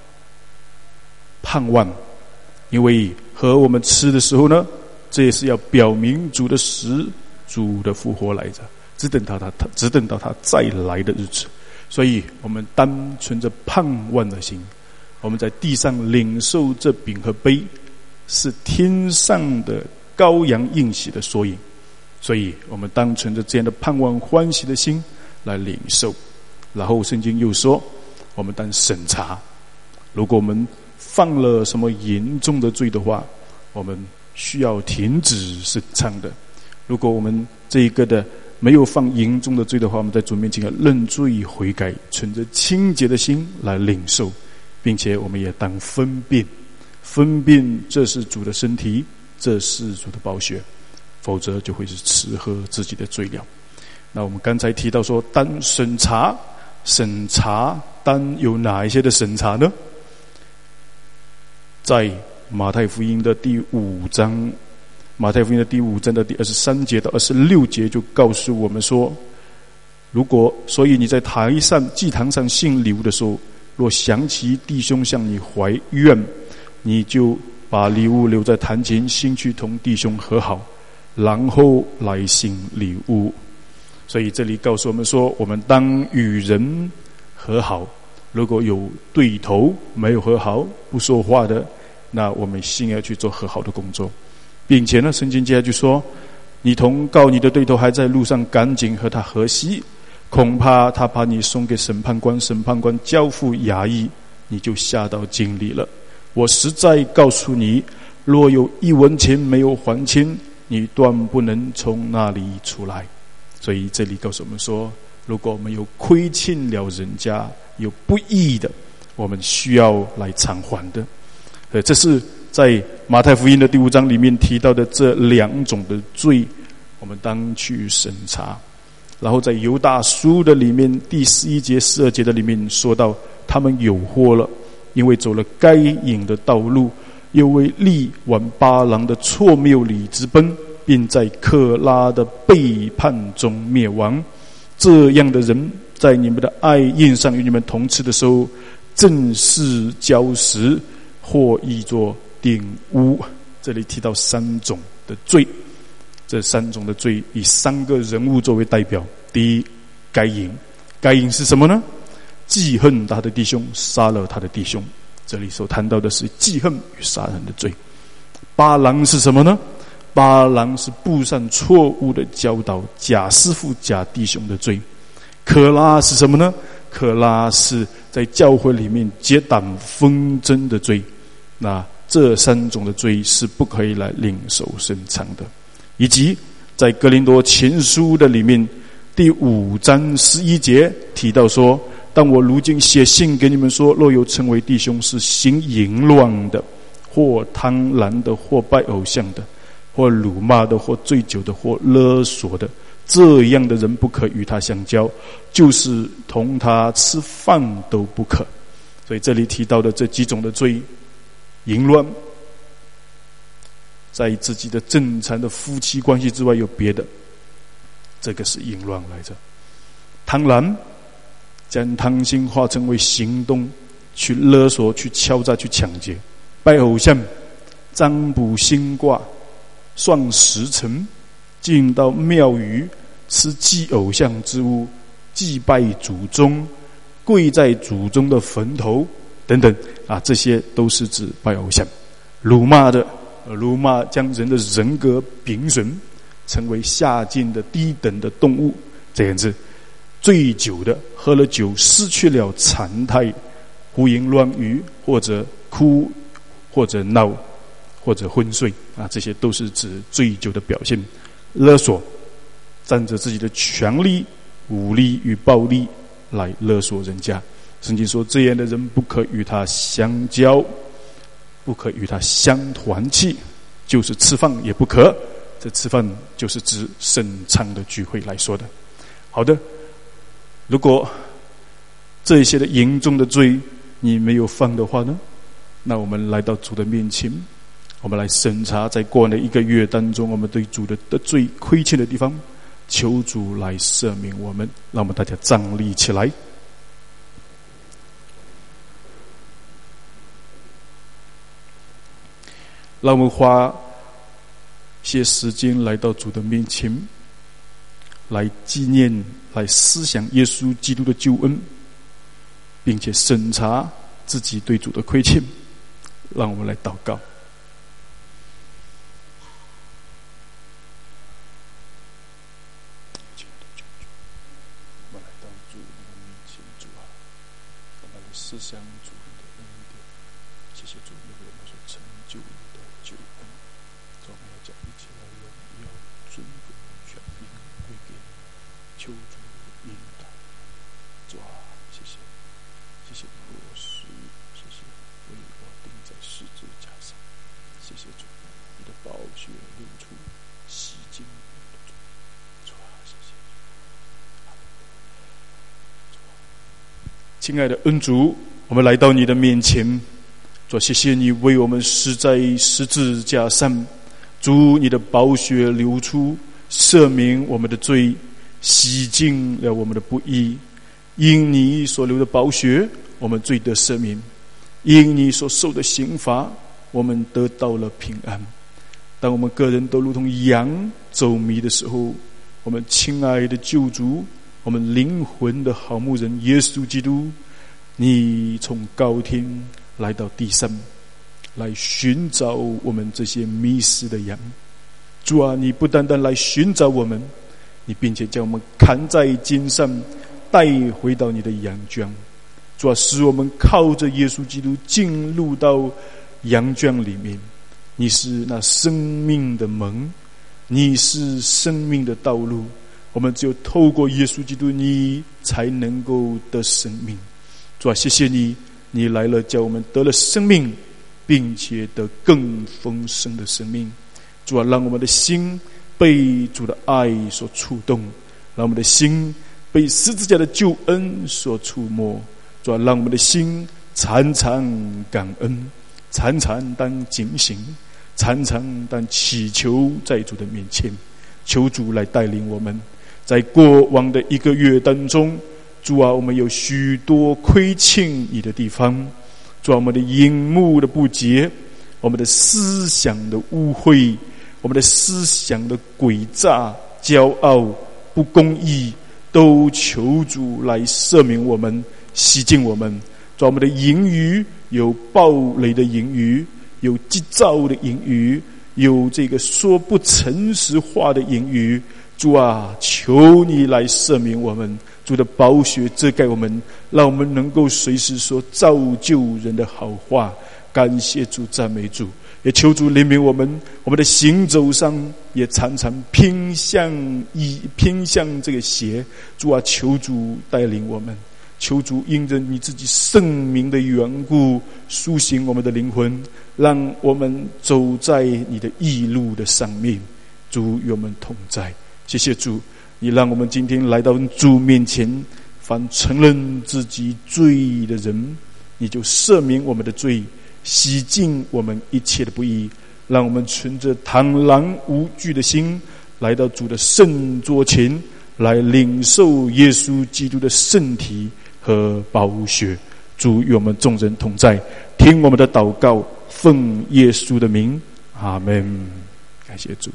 盼望，因为和我们吃的时候呢，这也是要表明主的死，主的复活来着，只等到他只等到他再来的日子。所以我们单存着盼望的心，我们在地上领受这饼和杯，是天上的羔羊应许的缩影。所以我们当存着这样的盼望欢喜的心来领受。然后圣经又说，我们当审查，如果我们犯了什么严重的罪的话，我们需要停止审判的。如果我们这一个的没有犯严重的罪的话，我们在主面前要认罪悔改，存着清洁的心来领受，并且我们也当分辨分辨这是主的身体，这是主的宝血，否则就会是吃喝自己的罪了。那我们刚才提到说，当审查审查当有哪一些的审查呢？在马太福音的第五章，马太福音的第五章的第二十三节到二十六节就告诉我们说，如果所以你在台上祭坛上献礼物的时候，若想起弟兄向你怀怨，你就把礼物留在坛前，先去同弟兄和好，然后来献礼物。所以这里告诉我们说，我们当与人和好，如果有对头没有和好不说话的，那我们先要去做和好的工作。并且呢，圣经接下去说，你同告你的对头还在路上，赶紧和他和稀，恐怕他把你送给审判官，审判官交付衙役，你就下到监里了。我实在告诉你，若有一文钱没有还清，你断不能从那里出来。所以这里告诉我们说，如果我们有亏欠了人家，有不义的，我们需要来偿还的。呃，这是在马太福音的第五章里面提到的这两种的罪，我们当去审查。然后在犹大书的里面第十一节十二节的里面说到，他们有祸了，因为走了该隐的道路，又为力往巴郎的错谬里直奔，并在克拉的背叛中灭亡。这样的人在你们的爱宴上与你们同吃的时候，正是礁石，或译作玷污。这里提到三种的罪，这三种的罪以三个人物作为代表。第一，该隐。该隐是什么呢？记恨他的弟兄，杀了他的弟兄。这里所谈到的是记恨与杀人的罪。巴郎是什么呢？巴郎是布上错误的教导，假师傅假弟兄的罪。可拉是什么呢？可拉是在教会里面结党纷争的罪。那这三种的罪是不可以来领受审判的。以及在哥林多前书的里面第五章十一节提到说，但我如今写信给你们说，若有称为弟兄是行淫乱的，或贪婪的，或拜偶像的，或辱骂的，或醉酒的，或勒索的，这样的人不可与他相交，就是同他吃饭都不可。所以这里提到的这几种的罪，淫乱，在自己的正常的夫妻关系之外有别的，这个是淫乱来着。贪婪，将贪心化成为行动，去勒索，去敲诈，去抢劫。拜偶像，占卜星卦，算时辰，进到庙宇吃祭偶像之物，祭拜祖宗，跪在祖宗的坟头等等啊，这些都是指拜偶像。辱骂的，辱骂将人的人格贬损，成为下贱的低等的动物，这样子。醉酒的，喝了酒失去了常态，胡言乱语，或者哭，或者闹，或者昏睡啊，这些都是指醉酒的表现。勒索，占着自己的权力、武力与暴力来勒索人家。圣经说，这样的人不可与他相交，不可与他相团契，就是吃饭也不可。这吃饭就是指圣餐的聚会来说的。好的，如果这一些的严重的罪你没有犯的话呢，那我们来到主的面前，我们来审查在过往的一个月当中我们对主的得罪亏欠的地方，求主来赦免我们。让我们大家站立起来，让我们花些时间来到主的面前，来纪念，来思想耶稣基督的救恩，并且审查自己对主的亏欠。让我们来祷告。 谢谢主，为我们所成就的救恩，主，我们要将一切的荣耀、尊贵、权柄归给你，求主引导。主啊，谢谢，谢谢你为我施予，谢谢为我钉在十字架上，谢谢主，你的宝血流出，洗净我的罪。主啊，谢谢。亲爱的恩主，我们来到你的面前，主，谢谢你为我们死在十字架上，主，你的宝血流出，赦免我们的罪，洗净了我们的不义。因你所流的宝血，我们罪得赦免；因你所受的刑罚，我们得到了平安。当我们个人都如同羊走迷的时候，我们亲爱的救主，我们灵魂的好牧人耶稣基督，你从高天来到地上，来寻找我们这些迷失的羊。主啊，你不单单来寻找我们，你并且将我们扛在肩上，带回到你的羊圈。主啊，使我们靠着耶稣基督进入到羊圈里面。你是那生命的门，你是生命的道路，我们只有透过耶稣基督，你才能够得生命。主啊，谢谢你，你来了，叫我们得了生命，并且得更丰盛的生命。主啊，让我们的心被主的爱所触动，让我们的心被十字架的救恩所触摸。主啊，让我们的心常常感恩，常常当警醒，常常当祈求在主的面前，求主来带领我们。在过往的一个月当中，主啊，我们有许多亏欠你的地方。主啊，我们的眼目的不洁，我们的思想的污秽，我们的思想的诡诈、骄傲、不公义，都求主来赦免我们，洗净我们。主啊，我们的言语有暴雷的言语，有急躁的言语，有这个说不诚实话的言语。主啊，求你来赦免我们，主的宝血遮盖我们，让我们能够随时说造就人的好话。感谢主，赞美主，也求主怜悯我们，我们的行走上也常常偏向以偏向这个邪。主啊，求主带领我们，求主因着你自己圣名的缘故，苏醒我们的灵魂，让我们走在你的义路的上面。主与我们同在。谢谢主，你让我们今天来到主面前，凡承认自己罪的人，你就赦免我们的罪，洗净我们一切的不义，让我们存着坦然无惧的心，来到主的圣桌前，来领受耶稣基督的圣体和宝血。主与我们众人同在，听我们的祷告，奉耶稣的名，阿们。感谢主。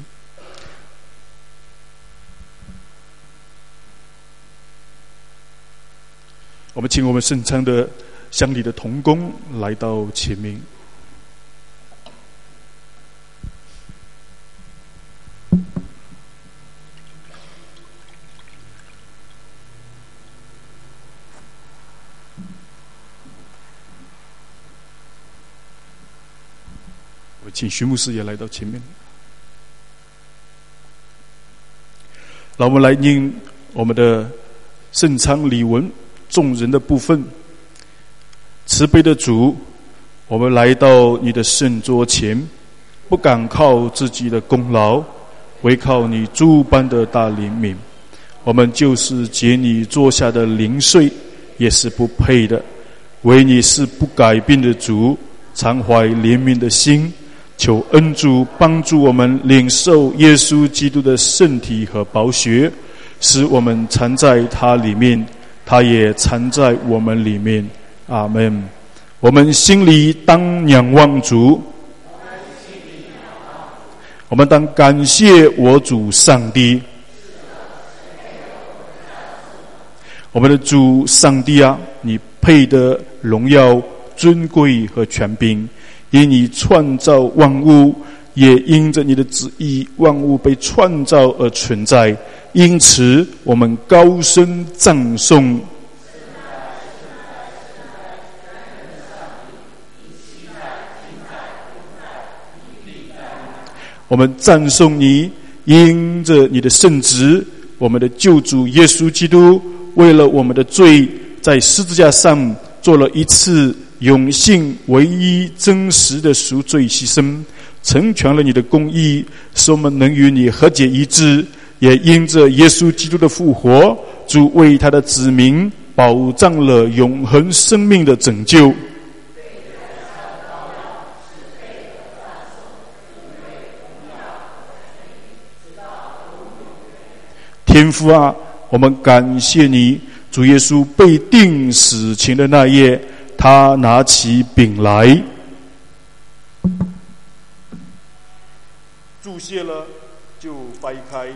我们请我们圣餐的乡里的同工来到前面。我请徐牧师也来到前面。让我们来念我们的圣餐礼文。众人的部分，慈悲的主，我们来到你的圣桌前，不敢靠自己的功劳，唯靠你诸般的大怜悯。我们就是接你坐下的零碎，也是不配的。唯你是不改变的主，常怀怜悯的心，求恩主帮助我们领受耶稣基督的圣体和宝血，使我们常在他里面，他也藏在我们里面。阿们。我们心里当仰望主，我们当感谢我主上帝。我们的主上帝啊，你配得荣耀、尊贵和权柄，因你创造万物，也因着你的旨意，万物被创造而存在。因此我们高声赞颂。 我们赞颂你，因着你的圣职，我们的救主耶稣基督为了我们的罪，在十字架上做了一次永信唯一真实的赎罪牺牲，成全了你的公义，使我们能与你和解一致。也因着耶稣基督的复活，主为他的子民保障了永恒生命的拯救。天父啊，我们感谢你，主耶稣被钉死刑的那夜，他拿起饼来，注谢了就掰开，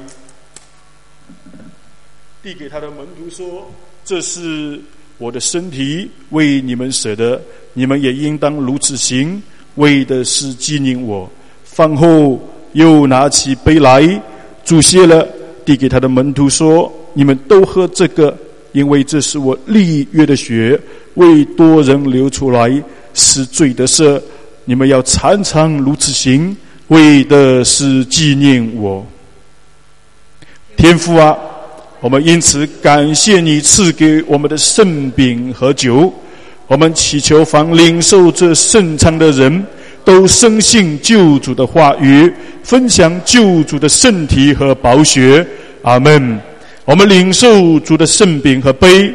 递给他的门徒说：这是我的身体，为你们舍的，你们也应当如此行，为的是纪念我。饭后又拿起杯来，注谢了，递给他的门徒说：你们都喝这个，因为这是我立约的血，为多人流出来，使罪得赦。你们要常常如此行，为的是纪念我。天父啊，我们因此感谢你赐给我们的圣饼和酒，我们祈求凡领受这圣餐的人都深信救主的话语，分享救主的身体和宝血。阿们。我们领受主的圣饼和杯，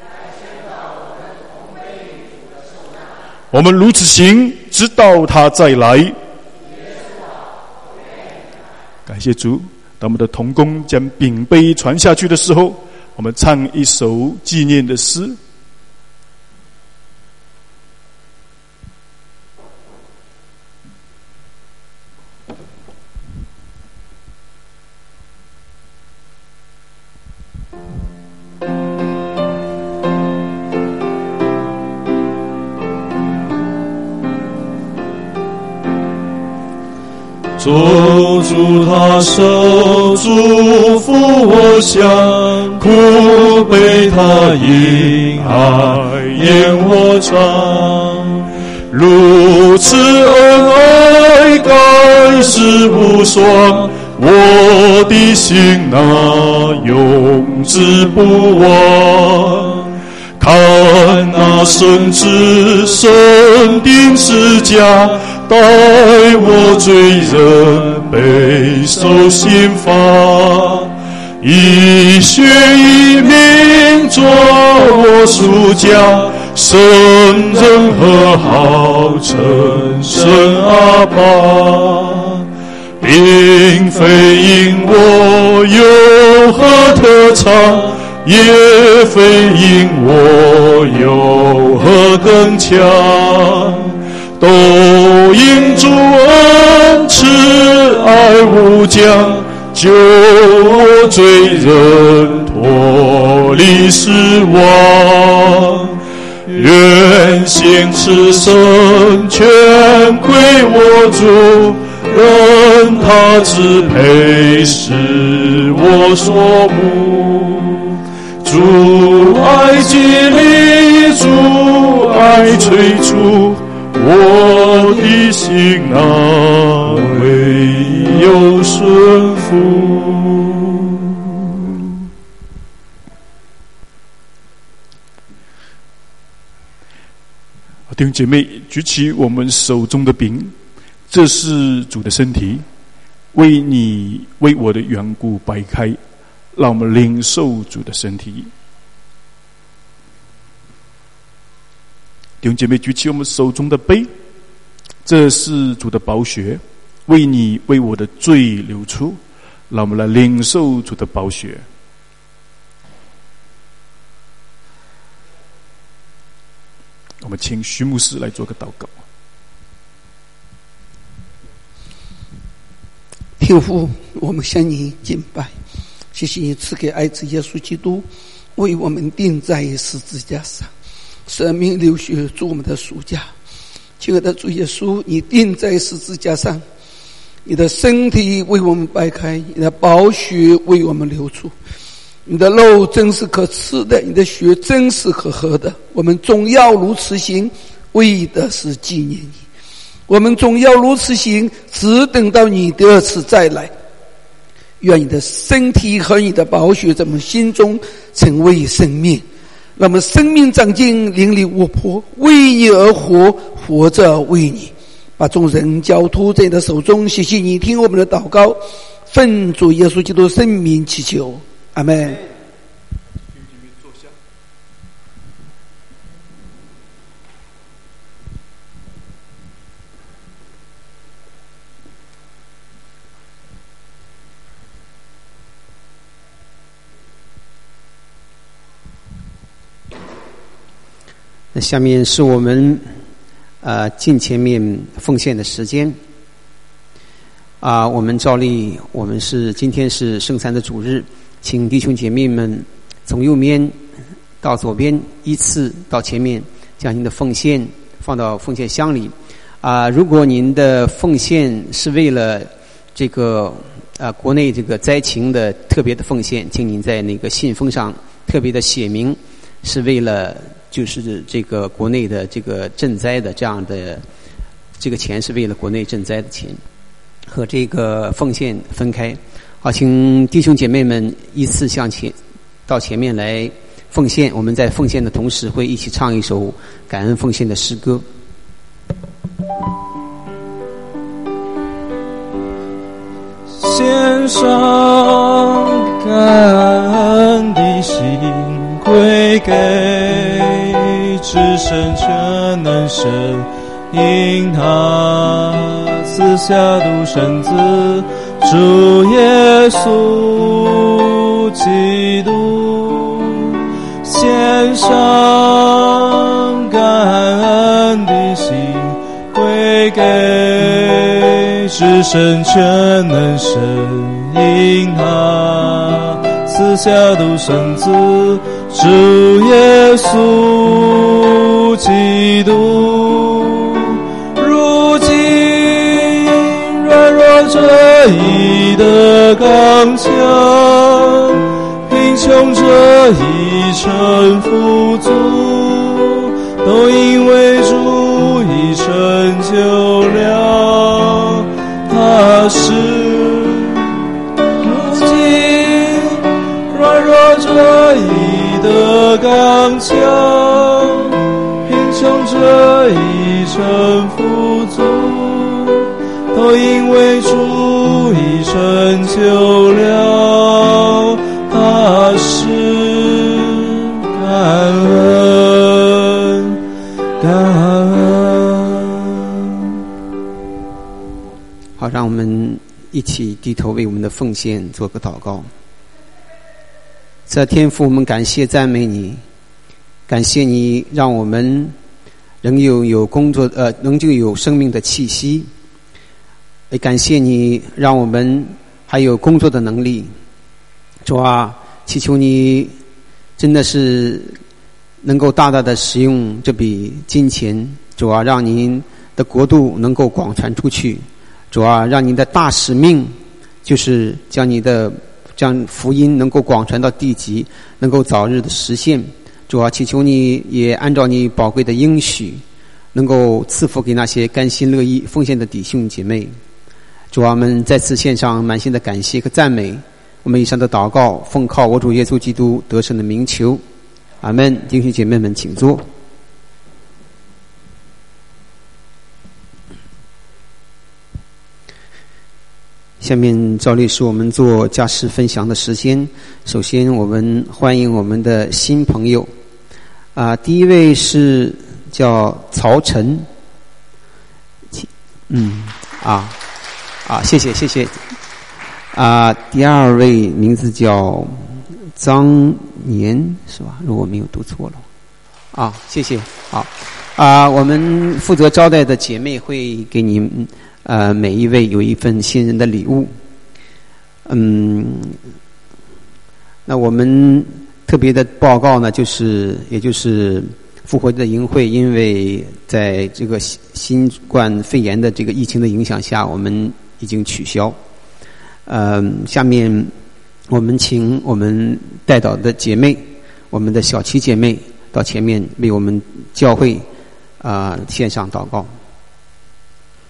我们如此行，直到他再来。感谢主。当我们的同工将饼杯传下去的时候，我们唱一首纪念的诗。 捉住他手，祝福我乡，苦悲他因爱念我长。如此恩爱，盖世无双，我的心哪永志不忘。看那圣子身钉十架，待我罪人备受刑罚，以血以命作我赎价，圣人和好称圣阿爸，并非因我有何特长，也非因我有何更强，都因主恩慈爱无疆，救我罪人脱离死亡。愿行此生全归我主，任他支配使我所慕。主爱激励，主爱催促，我的心啊，唯有顺服。 弟兄姐妹，举起我们手中的饼，这是主的身体，为你为我的缘故掰开，让我们领受主的身体。弟兄姐妹，举起我们手中的杯，这是主的宝血，为你为我的罪流出，让我们来领受主的宝血。我们请徐牧师来做个祷告。 天父，我们向你敬拜，谢谢你赐给爱子耶稣基督为我们钉在十字架上，生命流血做我们的赎价。亲爱的主耶稣，你钉在十字架上，你的身体为我们掰开，你的宝血为我们流出。你的肉真是可吃的，你的血真是可喝的，我们总要如此行，为的是纪念你。 我们总要如此行，只等到你第二次再来。愿你的身体和你的宝血在我们心中成为生命，让我们生命长进，灵力活泼，为你而活，活着为你。把众人交托在你的手中，谢谢你听我们的祷告，奉主耶稣基督圣名祈求，阿们。 那下面是我们呃近前面奉献的时间啊、呃，我们照例我们是今天是圣餐的主日，请弟兄姐妹们从右边到左边依次到前面，将您的奉献放到奉献箱里啊、呃。如果您的奉献是为了这个呃国内这个灾情的特别的奉献，请您在那个信封上特别的写明是为了就是这个国内的这个赈灾的这样的这个钱是为了国内赈灾的钱，和这个奉献分开。好，请弟兄姐妹们依次向前到前面来奉献。我们在奉献的同时会一起唱一首感恩奉献的诗歌。 献上感恩的心归给至圣全能神，因他赐下独生子主耶稣基督，献上感恩的心归给至圣全能神，因他赐下独生子主耶稣基督，如今软弱者已得刚强，贫穷者已成富足，都因为主已成就了他是。如今软弱者已得刚强，贫穷者已成富足，都因为主已成就了他是。感恩感恩。 好，让我们一起低头为我们的奉献做个祷告。在天父，我们感谢赞美你，感谢你让我们仍有有工作呃，仍旧有生命的气息，也感谢你让我们还有工作的能力。主啊，祈求你真的是能够大大的使用这笔金钱，主啊，让您的国度能够广传出去。主啊，让您的大使命就是将你的将福音能够广传到地极，能够早日的实现。主啊，祈求你也按照你宝贵的应许，能够赐福给那些甘心乐意奉献的弟兄姐妹。主啊，我们再次献上满心的感谢和赞美。我们以上的祷告奉靠我主耶稣基督得胜的名求，阿们。弟兄姐妹们请坐。下面照例是我们做家事分享的时间。首先我们欢迎我们的新朋友啊、呃，第一位是叫曹晨，嗯啊啊，谢谢谢谢啊、呃。第二位名字叫张年是吧？如果没有读错了啊，谢谢。好啊、呃，我们负责招待的姐妹会给你们呃，每一位有一份新人的礼物。嗯，那我们特别的报告呢，就是也就是复活的营会，因为在这个新冠肺炎的这个疫情的影响下，我们已经取消。呃，下面我们请我们带导的姐妹，我们的小七姐妹到前面为我们教会啊、呃、献上祷告。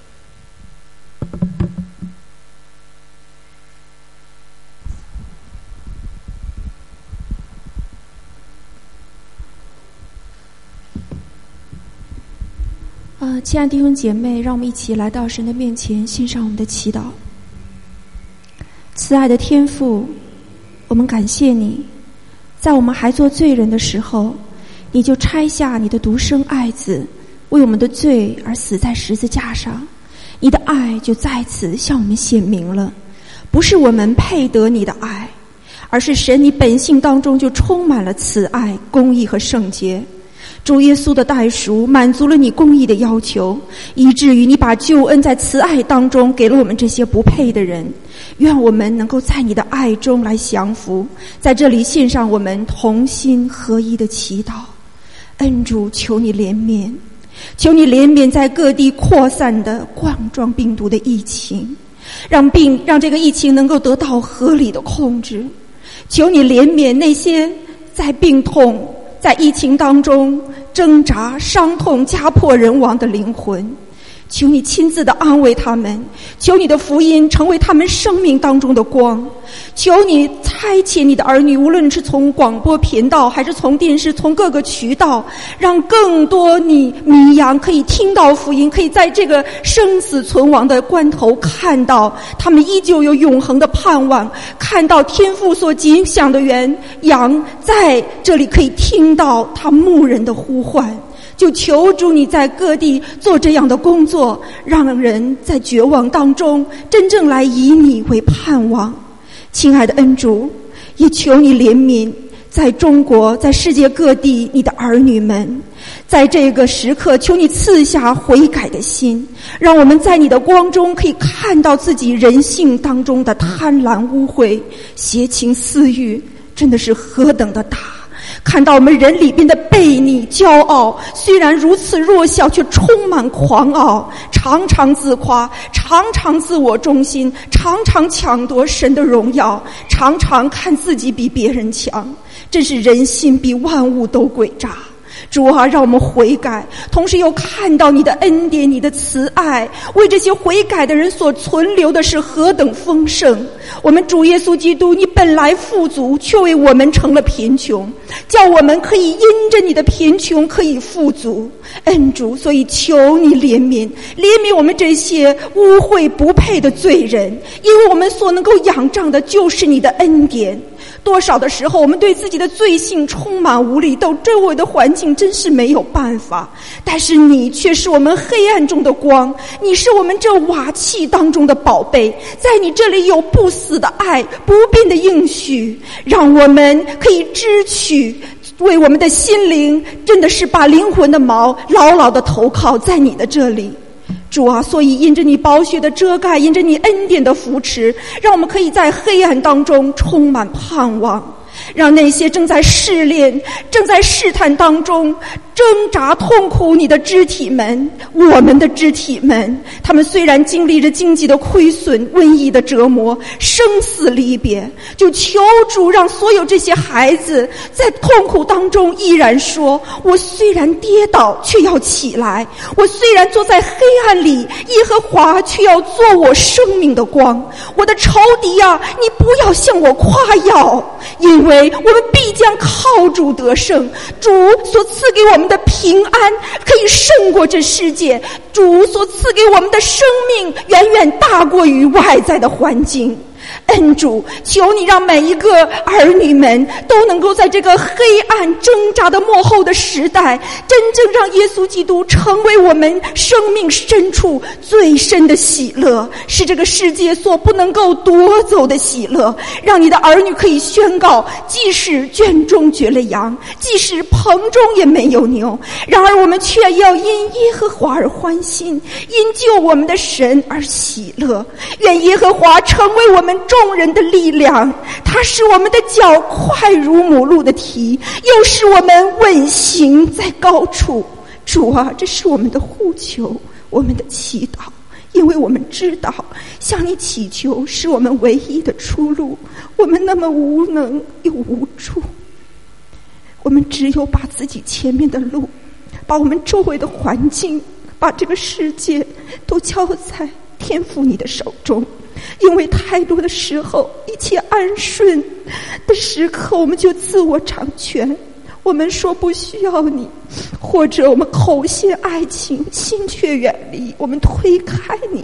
啊，亲爱的弟兄姐妹，让我们一起来到神的面前，献上我们的祈祷。慈爱的天父，我们感谢你，在我们还做罪人的时候，你就拆下你的独生爱子，为我们的罪而死在十字架上，你的爱就在此向我们显明了。不是我们配得你的爱，而是神你本性当中就充满了慈爱、公义和圣洁。主耶稣的代赎满足了你公义的要求，以至于你把救恩在慈爱当中给了我们这些不配的人。愿我们能够在你的爱中来降服，在这里献上我们同心合一的祈祷。恩主，求你怜悯，求你怜悯在各地扩散的冠状病毒的疫情，让病让这个疫情能够得到合理的控制。求你怜悯那些在病痛在疫情当中挣扎、伤痛、家破人亡的灵魂，求你亲自的安慰他们，求你的福音成为他们生命当中的光，求你差遣你的儿女，无论是从广播频道还是从电视，从各个渠道，让更多你迷羊可以听到福音，可以在这个生死存亡的关头看到他们依旧有永恒的盼望，看到天父所景象的原羊在这里可以听到他牧人的呼唤。就求主你在各地做这样的工作，让人在绝望当中真正来以你为盼望。亲爱的恩主，也求你怜悯在中国在世界各地你的儿女们，在这个时刻求你赐下悔改的心，让我们在你的光中可以看到自己人性当中的贪婪污秽、邪情私欲真的是何等的大，看到我们人里边的悖逆、骄傲，虽然如此弱小，却充满狂傲，常常自夸，常常自我中心，常常抢夺神的荣耀，常常看自己比别人强，真是人心比万物都诡诈。主啊，让我们悔改，同时又看到你的恩典、你的慈爱，为这些悔改的人所存留的是何等丰盛。我们主耶稣基督，你本来富足，却为我们成了贫穷，叫我们可以因着你的贫穷可以富足。恩主，所以求你怜悯，怜悯我们这些污秽不配的罪人，因为我们所能够仰仗的就是你的恩典。多少的时候我们对自己的罪性充满无力，到周围的环境真是没有办法，但是你却是我们黑暗中的光，你是我们这瓦器当中的宝贝，在你这里有不死的爱，不变的应许，让我们可以支取，为我们的心灵真的是把灵魂的锚牢牢地投靠在你的这里。主啊，所以因着你宝血的遮盖，因着你恩典的扶持，让我们可以在黑暗当中充满盼望，让那些正在试炼、正在试探当中挣扎痛苦你的肢体们，我们的肢体们，他们虽然经历着经济的亏损、瘟疫的折磨、生死离别，就求主让所有这些孩子在痛苦当中依然说，我虽然跌倒却要起来，我虽然坐在黑暗里，耶和华却要做我生命的光。我的仇敌啊，你不要向我夸耀，因为我们必将靠主得胜。主所赐给我们的平安可以胜过这世界，主所赐给我们的生命远远大过于外在的环境。恩主，求你让每一个儿女们都能够在这个黑暗挣扎的末后的时代，真正让耶稣基督成为我们生命深处最深的喜乐，是这个世界所不能够夺走的喜乐。让你的儿女可以宣告，即使圈中绝了羊，即使棚中也没有牛，然而我们却要因耶和华而欢心，因救我们的神而喜乐。愿耶和华成为我们众人的力量，他使我们的脚快如母鹿的蹄，又使我们稳行在高处。主啊，这是我们的呼求，我们的祈祷，因为我们知道向你祈求是我们唯一的出路。我们那么无能又无助，我们只有把自己前面的路，把我们周围的环境，把这个世界都交在天父你的手中。因为太多的时候，一切安顺的时刻，我们就自我掌权， 我们说不需要你，或者我们口信爱情，心却远离，我们推开你。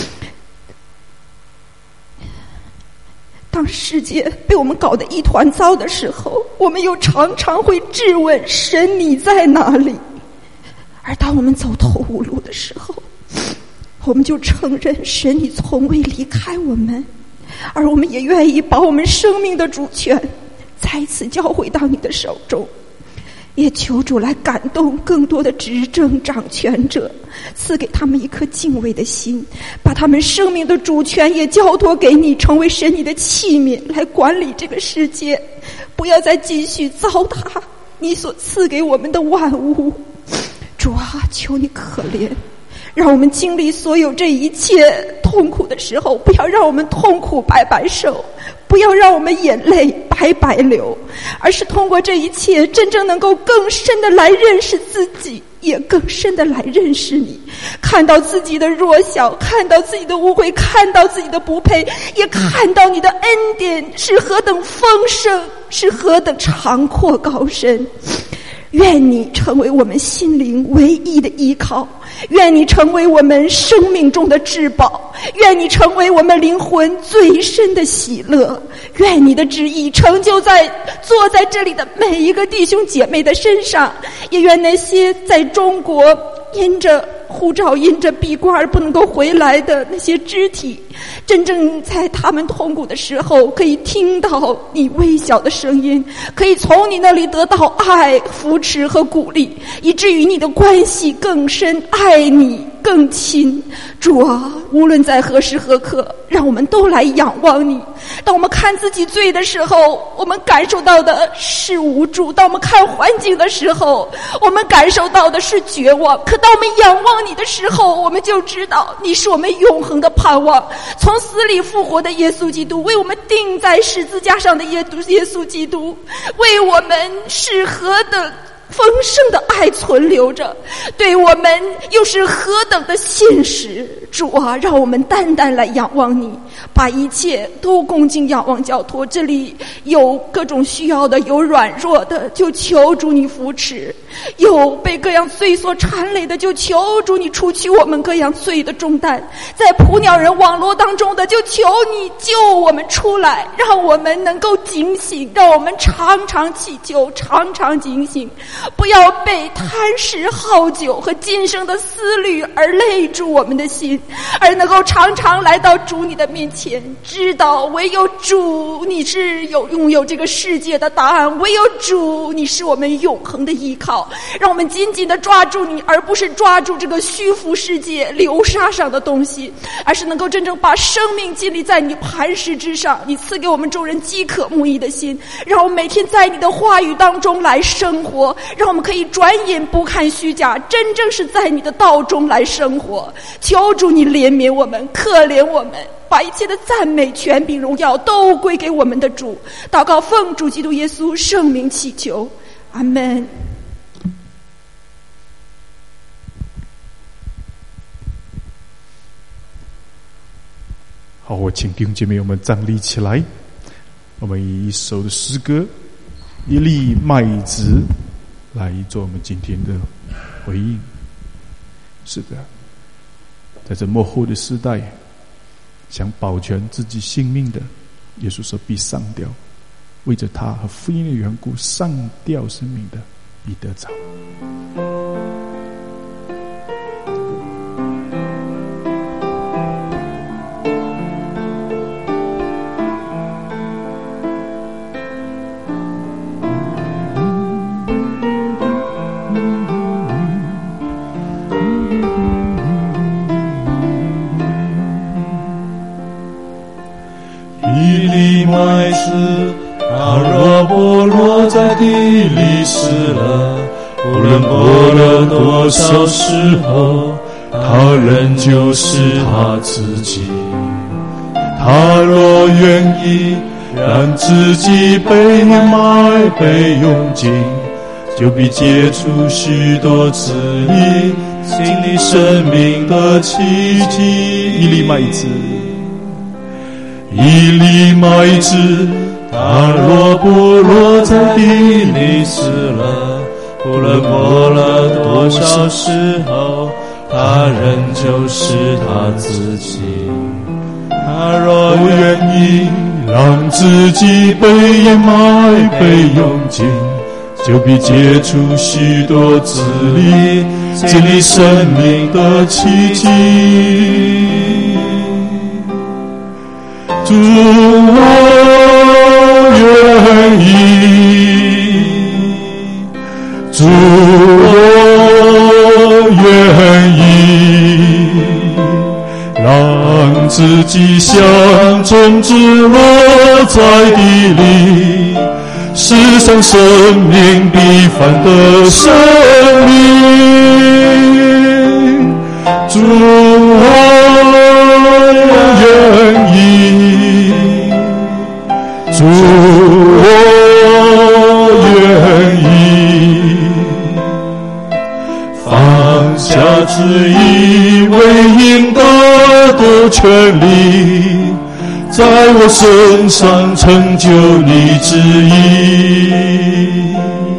当世界被我们搞得一团糟的时候，我们又常常会质问神你在哪里？而当我们走投无路的时候，我们就承认神你从未离开我们，而我们也愿意把我们生命的主权再次交回到你的手中。也求主来感动更多的执政掌权者，赐给他们一颗敬畏的心，把他们生命的主权也交托给你，成为神你的器皿来管理这个世界，不要再继续糟蹋你所赐给我们的万物。主啊，求你可怜，让我们经历所有这一切痛苦的时候，不要让我们痛苦白白受，不要让我们眼泪白白流，而是通过这一切真正能够更深的来认识自己，也更深的来认识你，看到自己的弱小，看到自己的污秽，看到自己的不配，也看到你的恩典是何等丰盛，是何等长阔高深。愿你成为我们心灵唯一的依靠，愿你成为我们生命中的至宝，愿你成为我们灵魂最深的喜乐。愿你的旨意成就在坐在这里的每一个弟兄姐妹的身上，也愿那些在中国因着护照因着闭关而不能够回来的那些肢体，真正在他们痛苦的时候可以听到你微小的声音，可以从你那里得到爱、扶持和鼓励，以至于你的关系更深，爱你更亲。主啊，无论在何时何刻，让我们都来仰望你。当我们看自己罪的时候，我们感受到的是无助；当我们看环境的时候，我们感受到的是绝望。可当我们仰望你的时候，我们就知道你是我们永恒的盼望，从死里复活的耶稣基督，为我们钉在十字架上的耶稣基督，为我们是何等丰盛的爱存留着，对我们又是何等的现实。主啊，让我们单单来仰望你，把一切都恭敬仰望交托。这里有各种需要的，有软弱的，就求主你扶持；有被各样罪所缠累的，就求主你除去我们各样罪的重担。在捕鸟人网络当中的，就求你救我们出来，让我们能够警醒，让我们常常祈求，常常警醒，不要被贪食好酒和今生的思虑而累住我们的心，而能够常常来到主你的面前，知道唯有主你是有拥有这个世界的答案，唯有主你是我们永恒的依靠。让我们紧紧地抓住你，而不是抓住这个虚浮世界流沙上的东西，而是能够真正把生命建立在你磐石之上。你赐给我们众人饥渴慕义的心，让我们每天在你的话语当中来生活，让我们可以转眼不看虚假，真正是在你的道中来生活。求主你怜悯我们，可怜我们，把一切的赞美、权柄、荣耀都归给我们的主。祷告奉主基督耶稣圣名祈求，阿们。 好，我请弟兄姐妹我们站立起来，我们以一首的诗歌一粒麦子来做我们今天的回应。是的，在这末后的时代，想保全自己性命的，耶稣说必上吊；为着他和福音的缘故上吊生命的，必得着。 地里死了，无论过了多少时候，他仍旧是他自己。他若愿意让自己被掩埋被用尽，就必结出许多子粒，经历生命的奇迹。 一粒麦子， 一粒麦子它若不落在地里死了，无论过了多少时候，它仍就是它自己。它若愿意让自己被掩埋被用尽，就必结出许多子粒，经历生命的奇迹。主我愿意，主我愿意，让自己像种子落在地里，世上生命必凡的生命。主我愿意，主我愿意，放下自以为应得的权利，在我身上成就你旨意。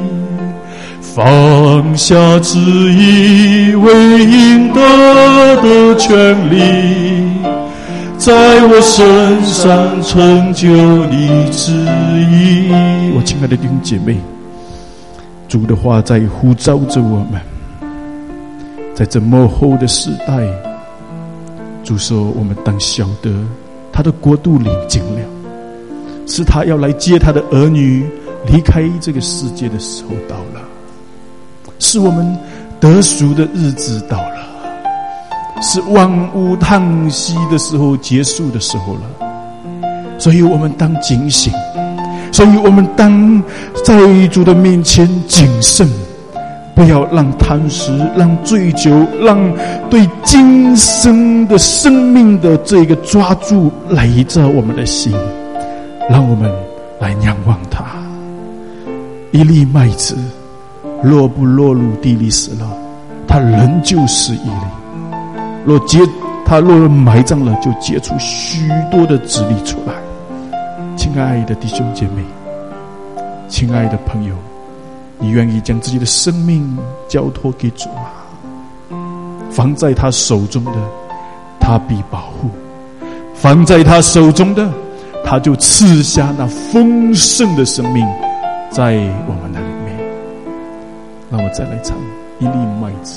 放下自以为应得的权利，在我身上成就你旨意。 我亲爱的弟兄姐妹，主的话在呼召着我们，在这末后的时代，主说我们当晓得他的国度临近了，是他要来接他的儿女离开这个世界的时候到了，是我们得赎的日子到了，是万物叹息的时候结束的时候了。所以我们当警醒，所以我们当在主的面前谨慎，不要让贪食，让醉酒，让对今生的生命的这个抓住累着我们的心，让我们来仰望他。一粒麦子若不落入地里死了，它仍旧是一粒；若结它若埋葬了，就结出许多的子粒出来。亲爱的弟兄姐妹，亲爱的朋友，你愿意将自己的生命交托给主吗？放在他手中的，他必保护；放在他手中的，他就赐下那丰盛的生命在我们那里面。让我再来唱一粒麦子。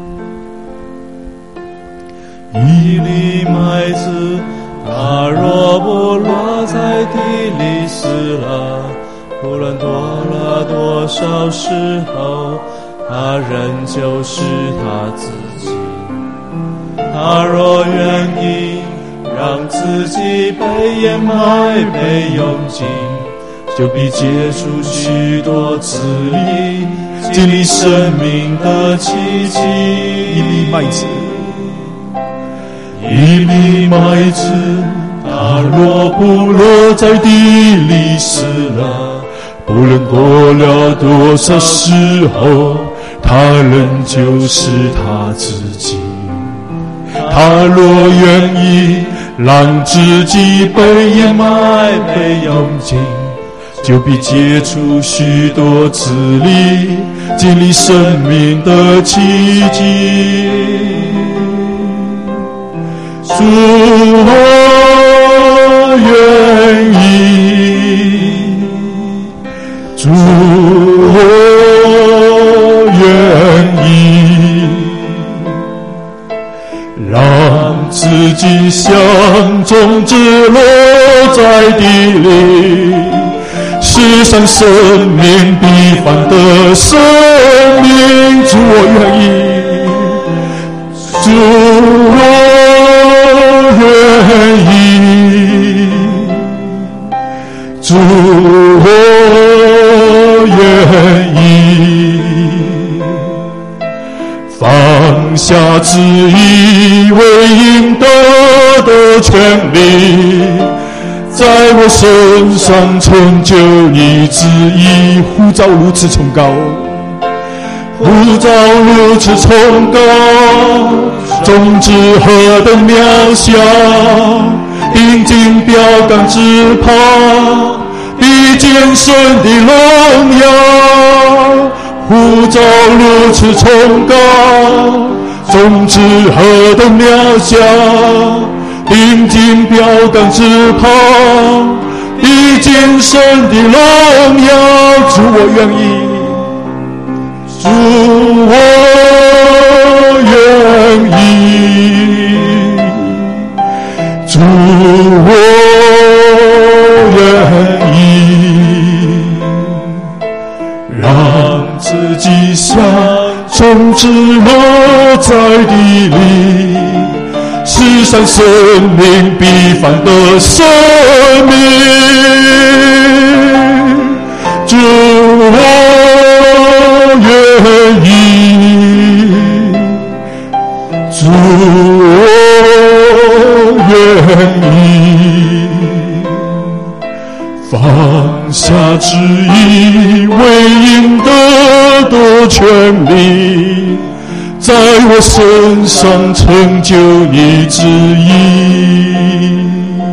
一粒麦子，它若不落在地里死了，无论多了多少时候，它仍就是它自己。它若愿意让自己被掩埋被用尽，就必结出许多子粒，经历生命的奇迹。 一粒麦子， 一粒麦子，它若不落在地里死了，不论过了多少时候，它仍就是它自己。它若愿意让自己被掩埋被用尽，就必结出许多子粒，经历生命的奇迹。主我愿意，主我愿意，让自己像种子落在地里，世上生命必凡的生命。主我愿意，主我愿意，主我愿意，放下自以为应得的权利，在我身上成就你旨意。呼召如此崇高，呼召如此崇高，种子何等渺小，定睛标杆之旁，必见神的荣耀，呼召如此崇高，众子何等渺小，定睛标杆之旁，一见神的荣耀。主我愿意，主我愿意，主我愿意，让自己像种子落在地里，世上生命必凡的生命。主我愿意，主我愿意，放下旨意，为应得的权利，在我身上成就你旨意。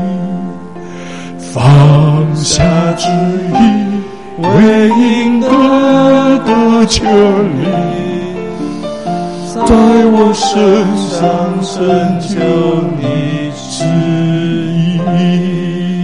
放下旨意，为应得的权利，在我身上成就你旨意。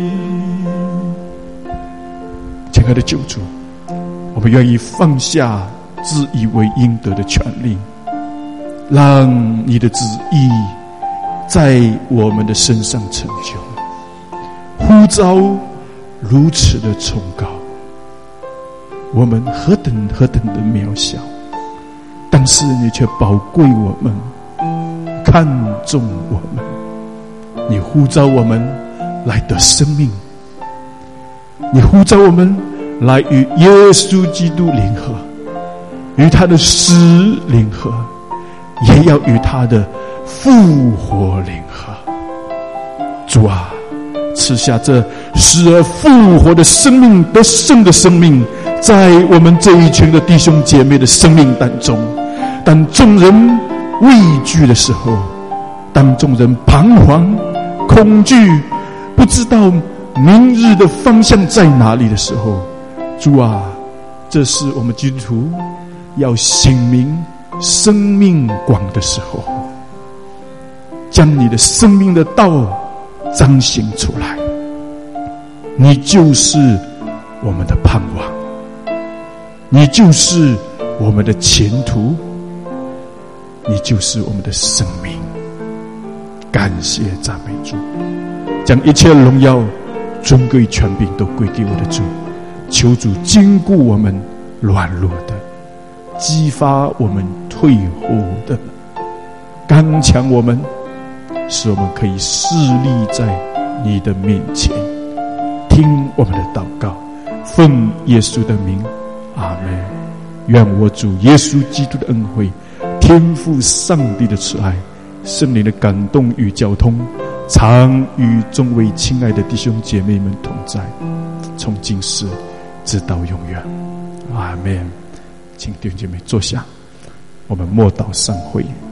亲爱的救主，我们愿意放下自以为应得的权利，让你的旨意在我们的身上成就。呼召如此的崇高，我们何等何等的渺小，但是你却宝贵我们，看重我们，你呼召我们来得生命，你呼召我们来与耶稣基督联合，与他的死联合，也要与他的复活联合。主啊，赐下这死而复活的生命，得胜的生命，在我们这一群的弟兄姐妹的生命当中。当众人畏惧的时候，当众人彷徨恐惧，不知道明日的方向在哪里的时候，主啊，这是我们基督徒要醒明生命光的时候，将你的生命的道彰显出来。你就是我们的盼望，你就是我们的前途，你就是我们的生命。感谢赞美主，将一切荣耀尊贵权柄都归给我的主。求主坚固我们软弱的，激发我们退后的，刚强我们，使我们可以侍立在你的面前。听我们的祷告，奉耶稣的名，阿们。愿我主耶稣基督的恩惠，天父上帝的慈爱，圣灵的感动与交通，常与众位亲爱的弟兄姐妹们同在，从今时直到永远，阿们。请弟兄姐妹坐下，我们默祷散会。